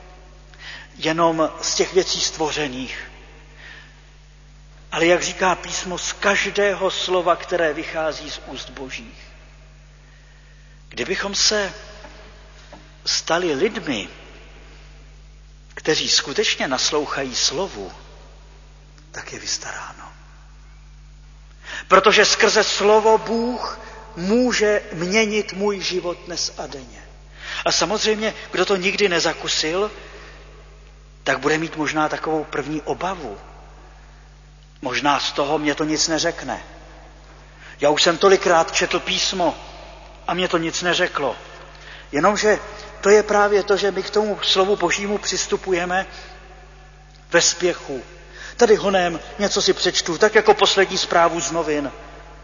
jenom z těch věcí stvořených, ale jak říká písmo, z každého slova, které vychází z úst Božích. Kdybychom se stali lidmi, kteří skutečně naslouchají slovu, tak je vystaráno. Protože skrze slovo Bůh může měnit můj život dnes a denně. A samozřejmě, kdo to nikdy nezakusil, tak bude mít možná takovou první obavu. Možná z toho mě to nic neřekne. Já už jsem tolikrát četl písmo a mě to nic neřeklo. Jenomže to je právě to, že my k tomu slovu Božímu přistupujeme ve spěchu. Tady honem něco si přečtu, tak jako poslední zprávu z novin.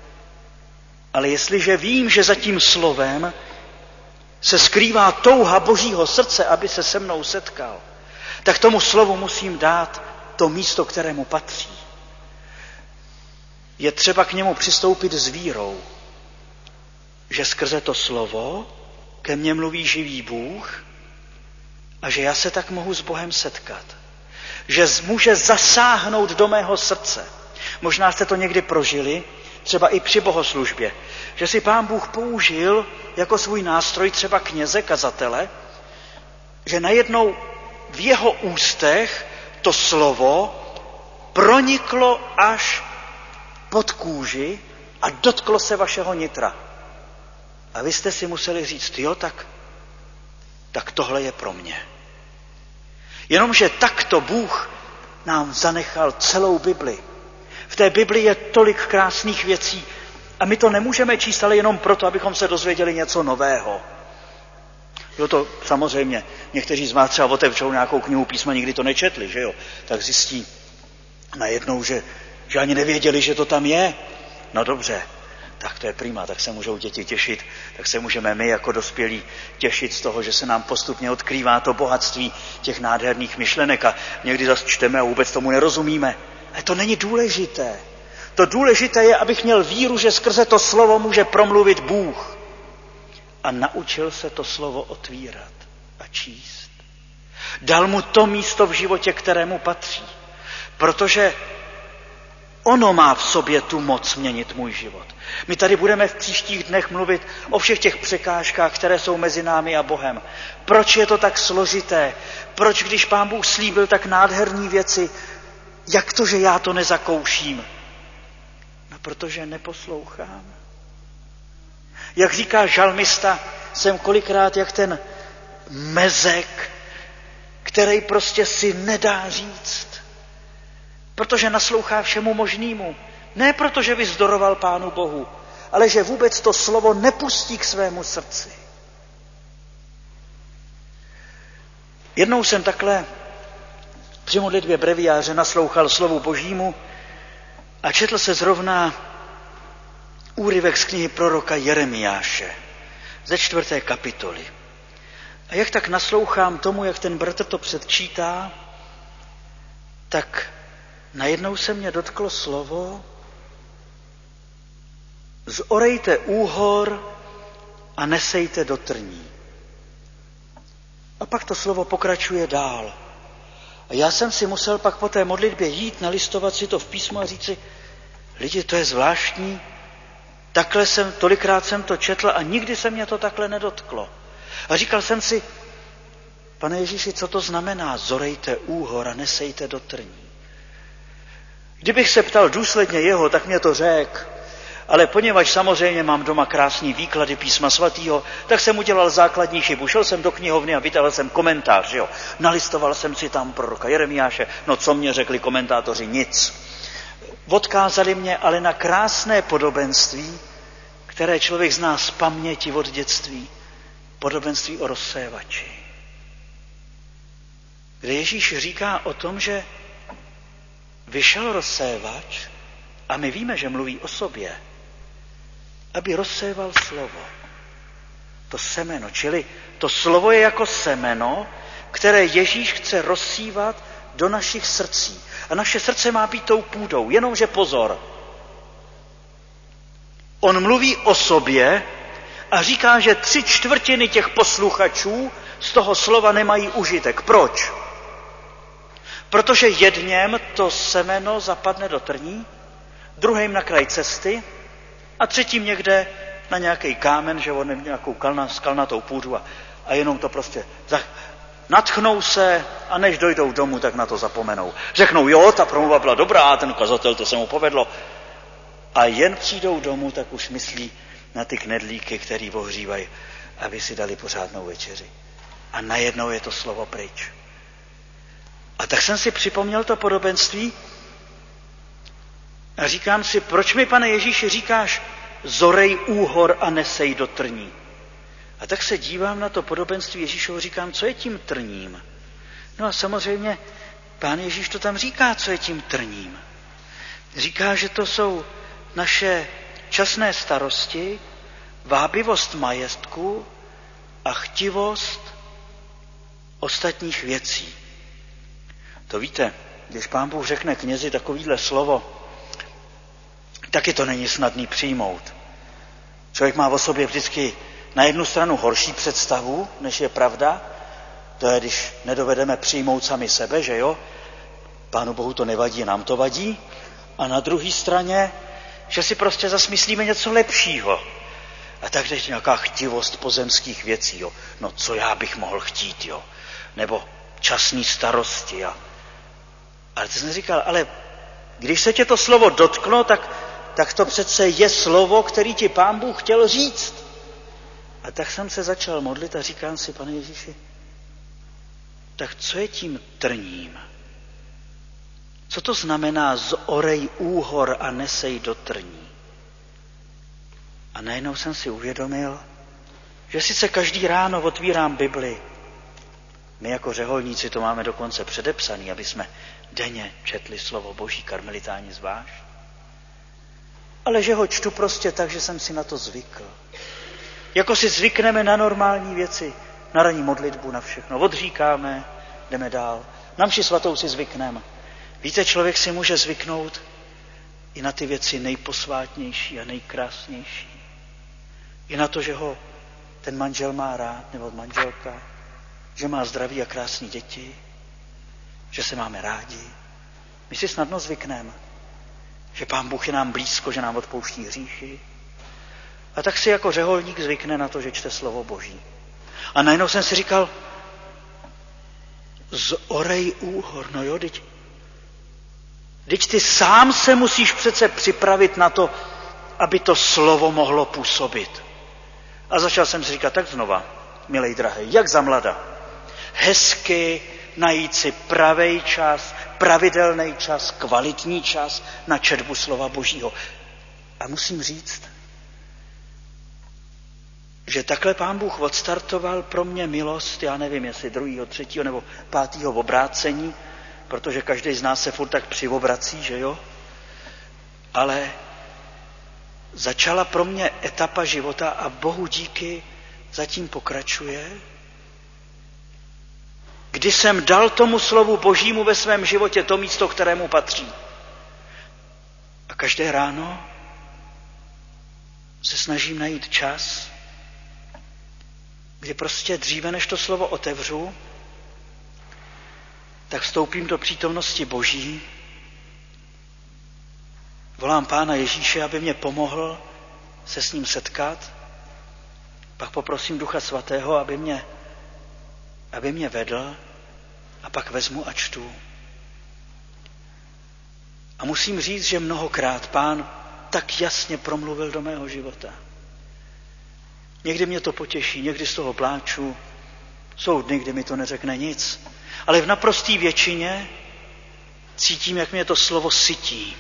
Ale jestliže vím, že za tím slovem se skrývá touha Božího srdce, aby se se mnou setkal, tak tomu slovu musím dát to místo, kterému patří. Je třeba k němu přistoupit s vírou, že skrze to slovo ke mně mluví živý Bůh a že já se tak mohu s Bohem setkat. Že může zasáhnout do mého srdce. Možná jste to někdy prožili, třeba i při bohoslužbě, že si Pán Bůh použil jako svůj nástroj třeba kněze, kazatele, že najednou v jeho ústech to slovo proniklo až pod kůži a dotklo se vašeho nitra. A vy jste si museli říct, jo, tak, tak tohle je pro mě. Jenomže takto Bůh nám zanechal celou Bibli. V té Bibli je tolik krásných věcí a my to nemůžeme číst, ale jenom proto, abychom se dozvěděli něco nového. Jo, to samozřejmě, někteří z vás třeba otevřou nějakou knihu písma, nikdy to nečetli, že jo? Tak zjistí, Najednou, že, že ani nevěděli, že to tam je. No dobře, tak to je prima, tak se můžou děti těšit, tak se můžeme my jako dospělí těšit z toho, že se nám postupně odkrývá to bohatství těch nádherných myšlenek a někdy zas čteme a vůbec tomu nerozumíme. Ale to není důležité. To důležité je, abych měl víru, že skrze to slovo může promluvit Bůh. A naučil se to slovo otvírat a číst. Dal mu to místo v životě, kterému patří. Protože ono má v sobě tu moc měnit můj život. My tady budeme v příštích dnech mluvit o všech těch překážkách, které jsou mezi námi a Bohem. Proč je to tak složité? Proč, když Pán Bůh slíbil tak nádherné věci, jak to, že já to nezakouším? No, protože neposlouchám. Jak říká žalmista, jsem kolikrát jak ten mezek, který prostě si nedá říct. Protože naslouchá všemu možnému. Ne proto, že vyzdoroval Pánu Bohu, ale že vůbec to slovo nepustí k svému srdci. Jednou jsem takhle při modlitbě breviáře naslouchal slovu Božímu a četl se zrovna úryvek z knihy proroka Jeremiáše ze čtvrté kapitoly. A jak tak naslouchám tomu, jak ten bratr to předčítá, tak najednou se mě dotklo slovo: zorejte úhor a nesejte do trní. A pak to slovo pokračuje dál. A já jsem si musel pak po té modlitbě jít, nalistovat si to v písmu a říci, lidi, to je zvláštní, takhle jsem, tolikrát jsem to četl a nikdy se mě to takhle nedotklo. A říkal jsem si, Pane Ježíši, co to znamená zorejte úhor a nesejte do trní? Kdybych se ptal důsledně jeho, tak mě to řekl. Ale poněvadž samozřejmě mám doma krásný výklady písma svatého, tak jsem udělal základní chybu. Šel jsem do knihovny a vytáhl jsem komentář. Jo. Nalistoval jsem si tam proroka Jeremiáše. No co mě řekli komentátoři? Nic. Odkázali mě ale na krásné podobenství, které člověk zná z paměti od dětství. Podobenství o rozsévači. Kde Ježíš říká o tom, že vyšel rozsévač a my víme, že mluví o sobě, aby rozséval slovo. To semeno, čili to slovo je jako semeno, které Ježíš chce rozsívat do našich srdcí. A naše srdce má být tou půdou, jenomže pozor. On mluví o sobě a říká, že tři čtvrtiny těch posluchačů z toho slova nemají užitek. Proč? Protože jedněm to semeno zapadne do trní, druhým na kraj cesty a třetím někde na nějaký kámen, že on nějakou kalna, skalnatou půdu a, a jenom to prostě za, natchnou se a než dojdou domů, tak na to zapomenou. Řeknou, jo, ta promluva byla dobrá, ten kazatel, to se mu povedlo. A jen přijdou domů, tak už myslí na ty knedlíky, který ohřívají, aby si dali pořádnou večeři. A najednou je to slovo pryč. A tak jsem si připomněl to podobenství a říkám si, proč mi, Pane Ježíši, říkáš zorej úhor a nesej do trní? A tak se dívám na to podobenství Ježíšovo, říkám, co je tím trním? No a samozřejmě Pán Ježíš to tam říká, co je tím trním. Říká, že to jsou naše časné starosti, vábivost majetku a chtivost ostatních věcí. To víte, když Pán Bůh řekne knězi takovýhle slovo, taky to není snadný přijmout. Člověk má o sobě vždycky na jednu stranu horší představu, než je pravda. To je, když nedovedeme přijmout sami sebe, že jo? Pánu Bohu to nevadí, nám to vadí. A na druhé straně, že si prostě zas myslíme něco lepšího. A tak je nějaká chtivost pozemských věcí, jo? No co já bych mohl chtít, jo? Nebo časný starosti, jo? Ale ty jsi říkal, ale když se tě to slovo dotklo, tak, tak to přece je slovo, který ti Pán Bůh chtěl říct. A tak jsem se začal modlit a říkám si, Pane Ježíši, tak co je tím trním? Co to znamená zorej úhor a nesej do trní? A najednou jsem si uvědomil, že sice každý ráno otvírám Bibli, my jako řeholníci to máme dokonce předepsaný, aby jsme denně četli slovo Boží, karmelitáni zvlášť. Ale že ho čtu prostě tak, že jsem si na to zvykl. Jako si zvykneme na normální věci, na ranní modlitbu, na všechno. Odříkáme, jdeme dál. Na mši svatou si zvykneme. Víte, člověk si může zvyknout i na ty věci nejposvátnější a nejkrásnější. I na to, že ho ten manžel má rád, nebo manželka, že má zdraví a krásné děti, že se máme rádi. My si snadno zvykneme, že Pán Bůh je nám blízko, že nám odpouští hříchy. A tak si jako řeholník zvykne na to, že čte slovo Boží. A najednou jsem si říkal, z orej úhor, no jo, teď, teď ty sám se musíš přece připravit na to, aby to slovo mohlo působit. A začal jsem si říkat, tak znova, milej drahý, jak za mlada. Hezky najít si pravej čas, pravidelný čas, kvalitní čas na četbu slova Božího. A musím říct, že takhle Pán Bůh odstartoval pro mě milost, já nevím, jestli druhýho, třetího nebo pátýho obrácení, protože každý z nás se furt tak přiobrací, že jo? Ale začala pro mě etapa života a Bohu díky zatím pokračuje, kdy jsem dal tomu slovu Božímu ve svém životě to místo, kterému patří. A každé ráno se snažím najít čas, kdy prostě dříve, než to slovo otevřu, tak vstoupím do přítomnosti Boží, volám Pána Ježíše, aby mě pomohl se s ním setkat, pak poprosím Ducha Svatého, aby mě, aby mě vedl a pak vezmu a čtu. A musím říct, že mnohokrát Pán tak jasně promluvil do mého života. Někdy mě to potěší, někdy z toho pláču. Jsou dny, kdy mi to neřekne nic. Ale v naprosté většině cítím, jak mě to slovo sytí.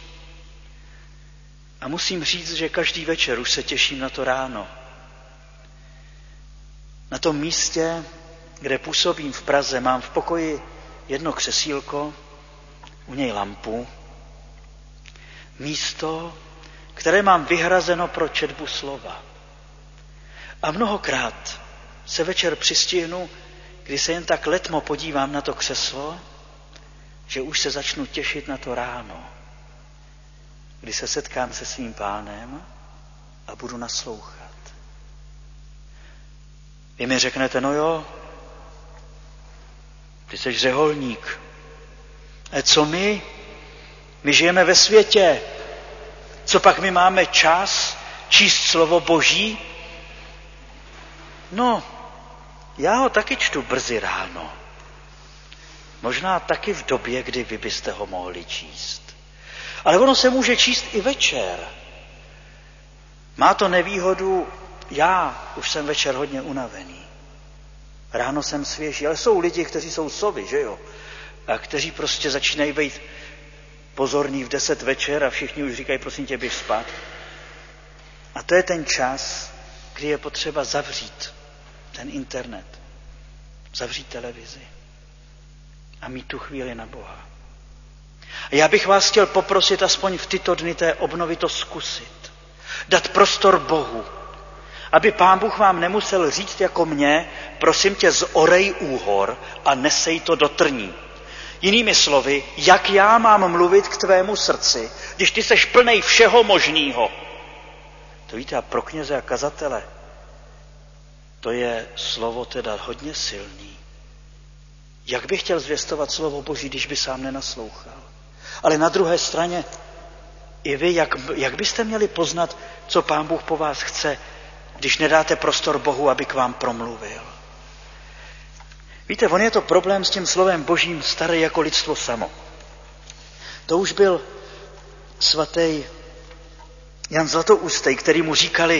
A musím říct, že každý večer už se těším na to ráno. Na tom místě, kde působím v Praze, mám v pokoji jedno křesílko, u něj lampu. Místo, které mám vyhrazeno pro četbu slova. A mnohokrát se večer přistihnu, kdy se jen tak letmo podívám na to křeslo, že už se začnu těšit na to ráno, kdy se setkám se svým Pánem a budu naslouchat. Vy mi řeknete, no jo, ty jsi řeholník. A co my? My žijeme ve světě. Co pak my máme čas číst slovo Boží? No, já ho taky čtu brzy ráno. Možná taky v době, kdy vy byste ho mohli číst. Ale ono se může číst i večer. Má to nevýhodu, já už jsem večer hodně unavený. Ráno jsem svěží, ale jsou lidi, kteří jsou sovy, že jo? A kteří prostě začínají být pozorní v deset večer a všichni už říkají, prosím tě, běž spát. A to je ten čas, kdy je potřeba zavřít ten internet, zavřít televizi a mít tu chvíli na Boha. A já bych vás chtěl poprosit aspoň v tyto dny té obnovy to zkusit. Dát prostor Bohu, aby Pán Bůh vám nemusel říct jako mě, prosím tě, zorej úhor a nesej to do trní. Jinými slovy, jak já mám mluvit k tvému srdci, když ty seš plnej všeho možného. To víte, a pro kněze a kazatele, to je slovo teda hodně silný. Jak bych chtěl zvěstovat slovo Boží, když by sám nenaslouchal? Ale na druhé straně, i vy, jak, jak byste měli poznat, co Pán Bůh po vás chce, když nedáte prostor Bohu, aby k vám promluvil? Víte, on je to problém s tím slovem Božím staré jako lidstvo samo. To už byl svatý Jan Zlatoustej, který mu říkali,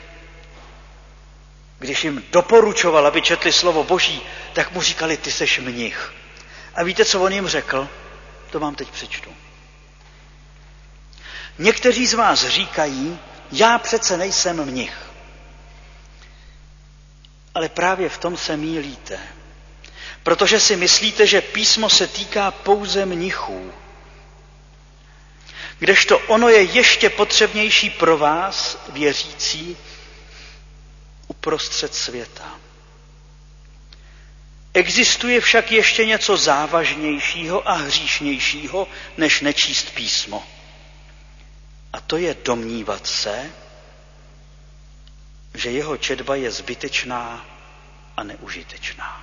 když jim doporučoval, aby četli slovo Boží, tak mu říkali, ty seš mnich. A víte, co on jim řekl? To vám teď přečtu. Někteří z vás říkají, já přece nejsem mnich. Ale právě v tom se mýlíte. Protože si myslíte, že písmo se týká pouze mnichů, kdežto ono je ještě potřebnější pro vás, věřící, uprostřed světa. Existuje však ještě něco závažnějšího a hříšnějšího, než nečíst písmo. A to je domnívat se, že jeho četba je zbytečná a neužitečná.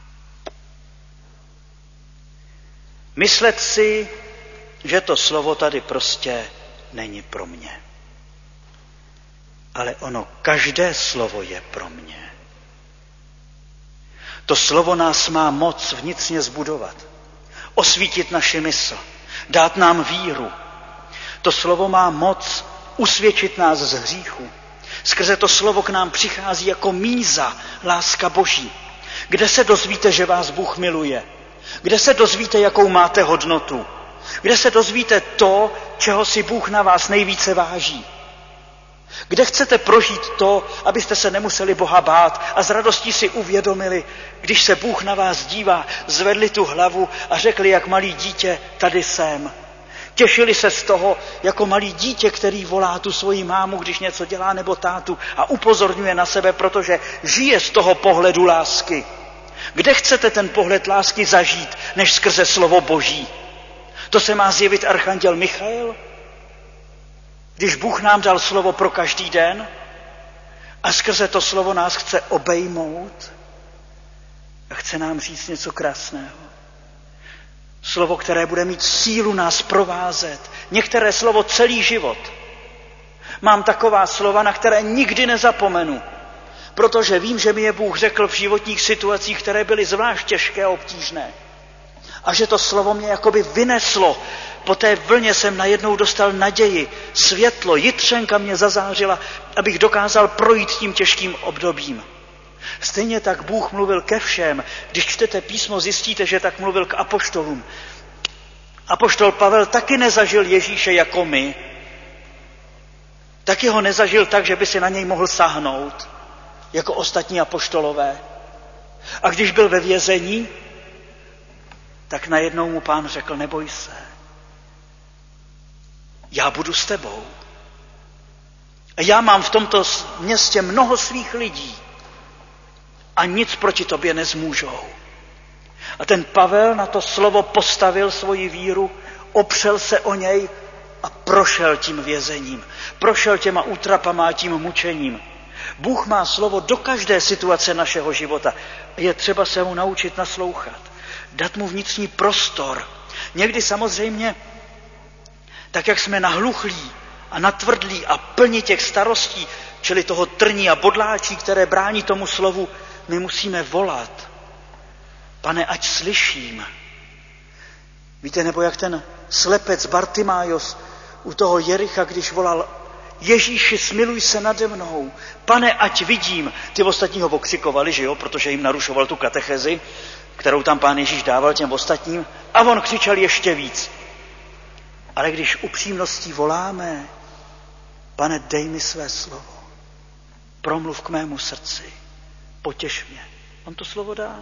Myslet si, že to slovo tady prostě není pro mě. Ale ono, každé slovo je pro mě. To slovo nás má moc vnitřně zbudovat, osvítit naši mysl, dát nám víru. To slovo má moc usvědčit nás z hříchu. Skrze to slovo k nám přichází jako míza láska Boží. Kde se dozvíte, že vás Bůh miluje? Kde se dozvíte, jakou máte hodnotu? Kde se dozvíte to, čeho si Bůh na vás nejvíce váží? Kde chcete prožít to, abyste se nemuseli Boha bát a s radostí si uvědomili, když se Bůh na vás dívá, zvedli tu hlavu a řekli, jak malý dítě, tady jsem. Těšili se z toho, jako malý dítě, který volá tu svoji mámu, když něco dělá, nebo tátu a upozorňuje na sebe, protože žije z toho pohledu lásky. Kde chcete ten pohled lásky zažít, než skrze slovo Boží? To se má zjevit archanděl Michael? Když Bůh nám dal slovo pro každý den a skrze to slovo nás chce obejmout a chce nám říct něco krásného. Slovo, které bude mít sílu nás provázet. Některé slovo celý život. Mám taková slova, na které nikdy nezapomenu, protože vím, že mi je Bůh řekl v životních situacích, které byly zvlášť těžké a obtížné. A že to slovo mě jakoby vyneslo. Po té vlně jsem najednou dostal naději, světlo, jitřenka mě zazářila, abych dokázal projít tím těžkým obdobím. Stejně tak Bůh mluvil ke všem. Když čtete písmo, zjistíte, že tak mluvil k apoštolům. Apoštol Pavel taky nezažil Ježíše jako my. Taky ho nezažil tak, že by si na něj mohl sáhnout, jako ostatní apoštolové. A když byl ve vězení, tak najednou mu Pán řekl, neboj se, já budu s tebou. A já mám v tomto městě mnoho svých lidí a nic proti tobě nezmůžou. A ten Pavel na to slovo postavil svoji víru, opřel se o něj a prošel tím vězením. Prošel těma útrapama a tím mučením. Bůh má slovo do každé situace našeho života. Je třeba se mu naučit naslouchat. Dát mu vnitřní prostor. Někdy samozřejmě, tak jak jsme nahluchlí a natvrdlí a plní těch starostí, čili toho trní a bodláčí, které brání tomu slovu, my musíme volat. Pane, ať slyším. Víte, nebo jak ten slepec Bartimájos u toho Jericha, když volal, Ježíši, smiluj se nade mnou. Pane, ať vidím. Ty ostatní ho pokřikovali, že jo, protože jim narušoval tu katechezi, kterou tam Pán Ježíš dával těm ostatním. A on křičel ještě víc. Ale když upřímností voláme, Pane, dej mi své slovo. Promluv k mému srdci. Potěš mě. On to slovo dá.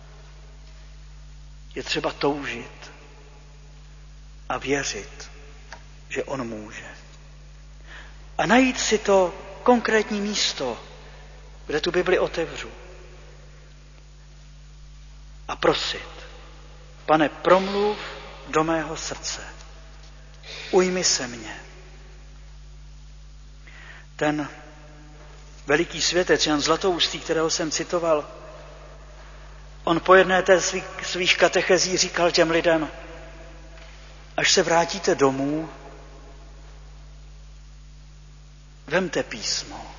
Je třeba toužit a věřit, že on může. A najít si to konkrétní místo, kde tu Bibli otevřu. A prosit, Pane, promluv do mého srdce. Ujmi se mě. Ten veliký světec Jan Zlatoustý, kterého jsem citoval, on po jedné té svých, svých katechezí říkal těm lidem, až se vrátíte domů, vemte písmo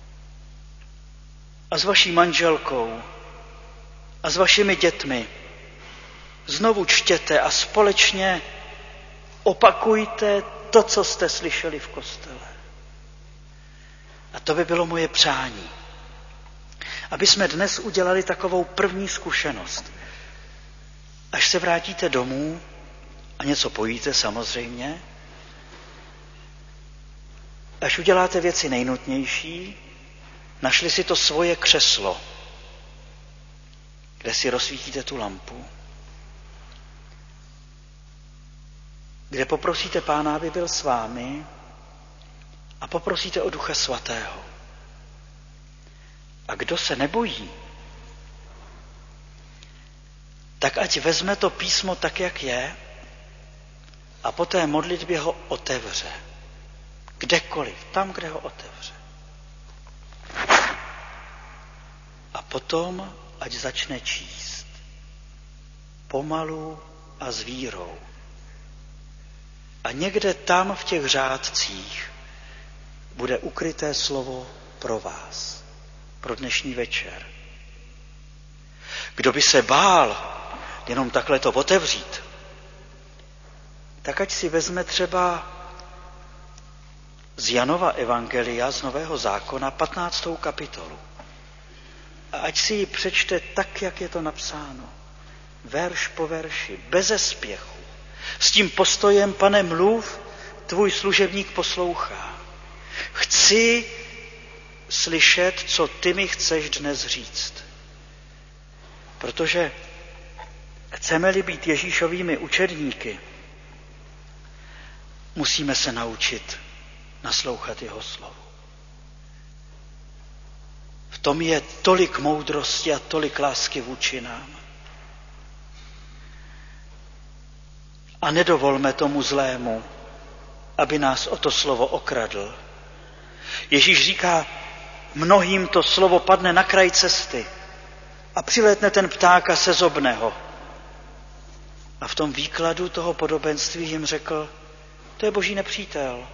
a s vaší manželkou a s vašimi dětmi znovu čtěte a společně opakujte to, co jste slyšeli v kostele. A to by bylo moje přání. Aby jsme dnes udělali takovou první zkušenost. Až se vrátíte domů a něco pojíte samozřejmě, až uděláte věci nejnutnější, našli si to svoje křeslo, kde si rozsvítíte tu lampu, kde poprosíte Pána, aby byl s vámi a poprosíte o Ducha Svatého. A kdo se nebojí, tak ať vezme to písmo tak, jak je, a po té modlitbě ho otevře. Kdekoliv, tam, kde ho otevře. A potom ať začne číst. Pomalu a s vírou. A někde tam v těch řádcích bude ukryté slovo pro vás, pro dnešní večer. Kdo by se bál jenom takhle to otevřít, tak ať si vezme třeba z Janova evangelia, z Nového zákona, patnáctou kapitolu. A ať si ji přečte tak, jak je to napsáno. Verš po verši, beze spěchu. S tím postojem, Pane, mluv, tvůj služebník poslouchá. Chci slyšet, co ty mi chceš dnes říct. Protože chceme-li být Ježíšovými učedníky, musíme se naučit naslouchat jeho slovu. V tom je tolik moudrosti a tolik lásky vůči nám. A nedovolme tomu zlému, aby nás o to slovo okradl. Ježíš říká, mnohým to slovo padne na kraj cesty a přilétne ten pták a sezobne ho. A v tom výkladu toho podobenství jim řekl, to je boží nepřítel.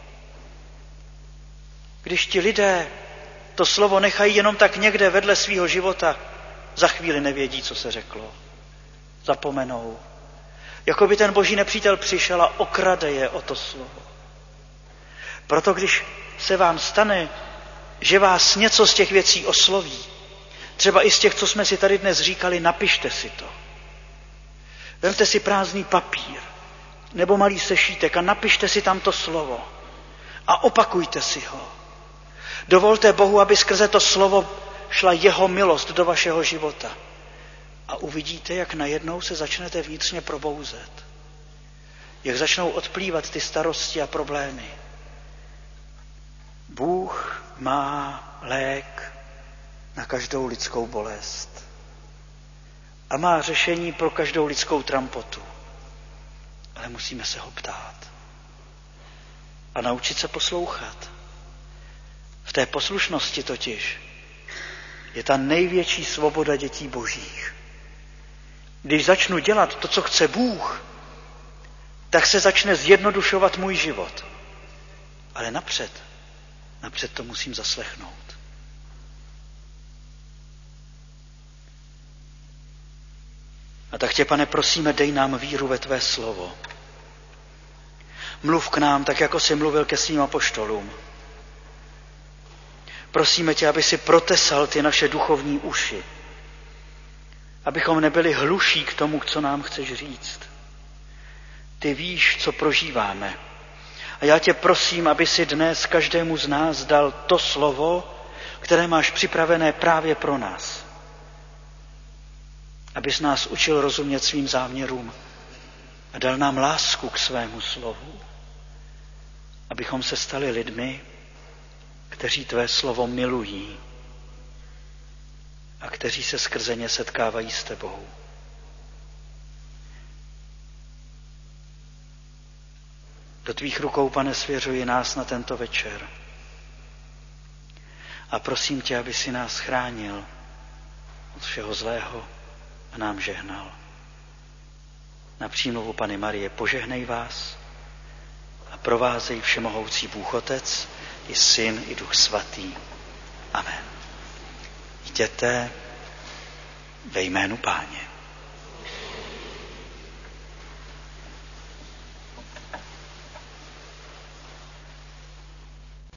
Když ti lidé to slovo nechají jenom tak někde vedle svého života, za chvíli nevědí, co se řeklo. Zapomenou. Jako by ten boží nepřítel přišel a okrade je o to slovo. Proto když se vám stane, že vás něco z těch věcí osloví, třeba i z těch, co jsme si tady dnes říkali, napište si to. Vemte si prázdný papír nebo malý sešítek a napište si tam to slovo a opakujte si ho. Dovolte Bohu, aby skrze to slovo šla jeho milost do vašeho života. A uvidíte, jak najednou se začnete vnitřně probouzet. Jak začnou odplývat ty starosti a problémy. Bůh má lék na každou lidskou bolest. A má řešení pro každou lidskou trampotu. Ale musíme se ho ptát. A naučit se poslouchat. V té poslušnosti totiž je ta největší svoboda dětí božích. Když začnu dělat to, co chce Bůh, tak se začne zjednodušovat můj život. Ale napřed, napřed to musím zaslechnout. A tak tě, Pane, prosíme, dej nám víru ve tvé slovo. Mluv k nám tak, jako jsi mluvil ke svým apoštolům. Prosíme tě, aby si protesal ty naše duchovní uši. Abychom nebyli hluší k tomu, co nám chceš říct. Ty víš, co prožíváme. A já tě prosím, aby si dnes každému z nás dal to slovo, které máš připravené právě pro nás. Abys nás učil rozumět svým záměrům a dal nám lásku k svému slovu. Abychom se stali lidmi, kteří tvé slovo milují a kteří se skrze ně setkávají s tebou. Do tvých rukou, Pane, svěřuji nás na tento večer. A prosím tě, aby si nás chránil od všeho zlého a nám žehnal. Na přímluvu Panny Marie požehnej vás a provázej všemohoucí Bůh Otec, i Syn, i Duch Svatý. Amen. Jděte ve jménu Páně.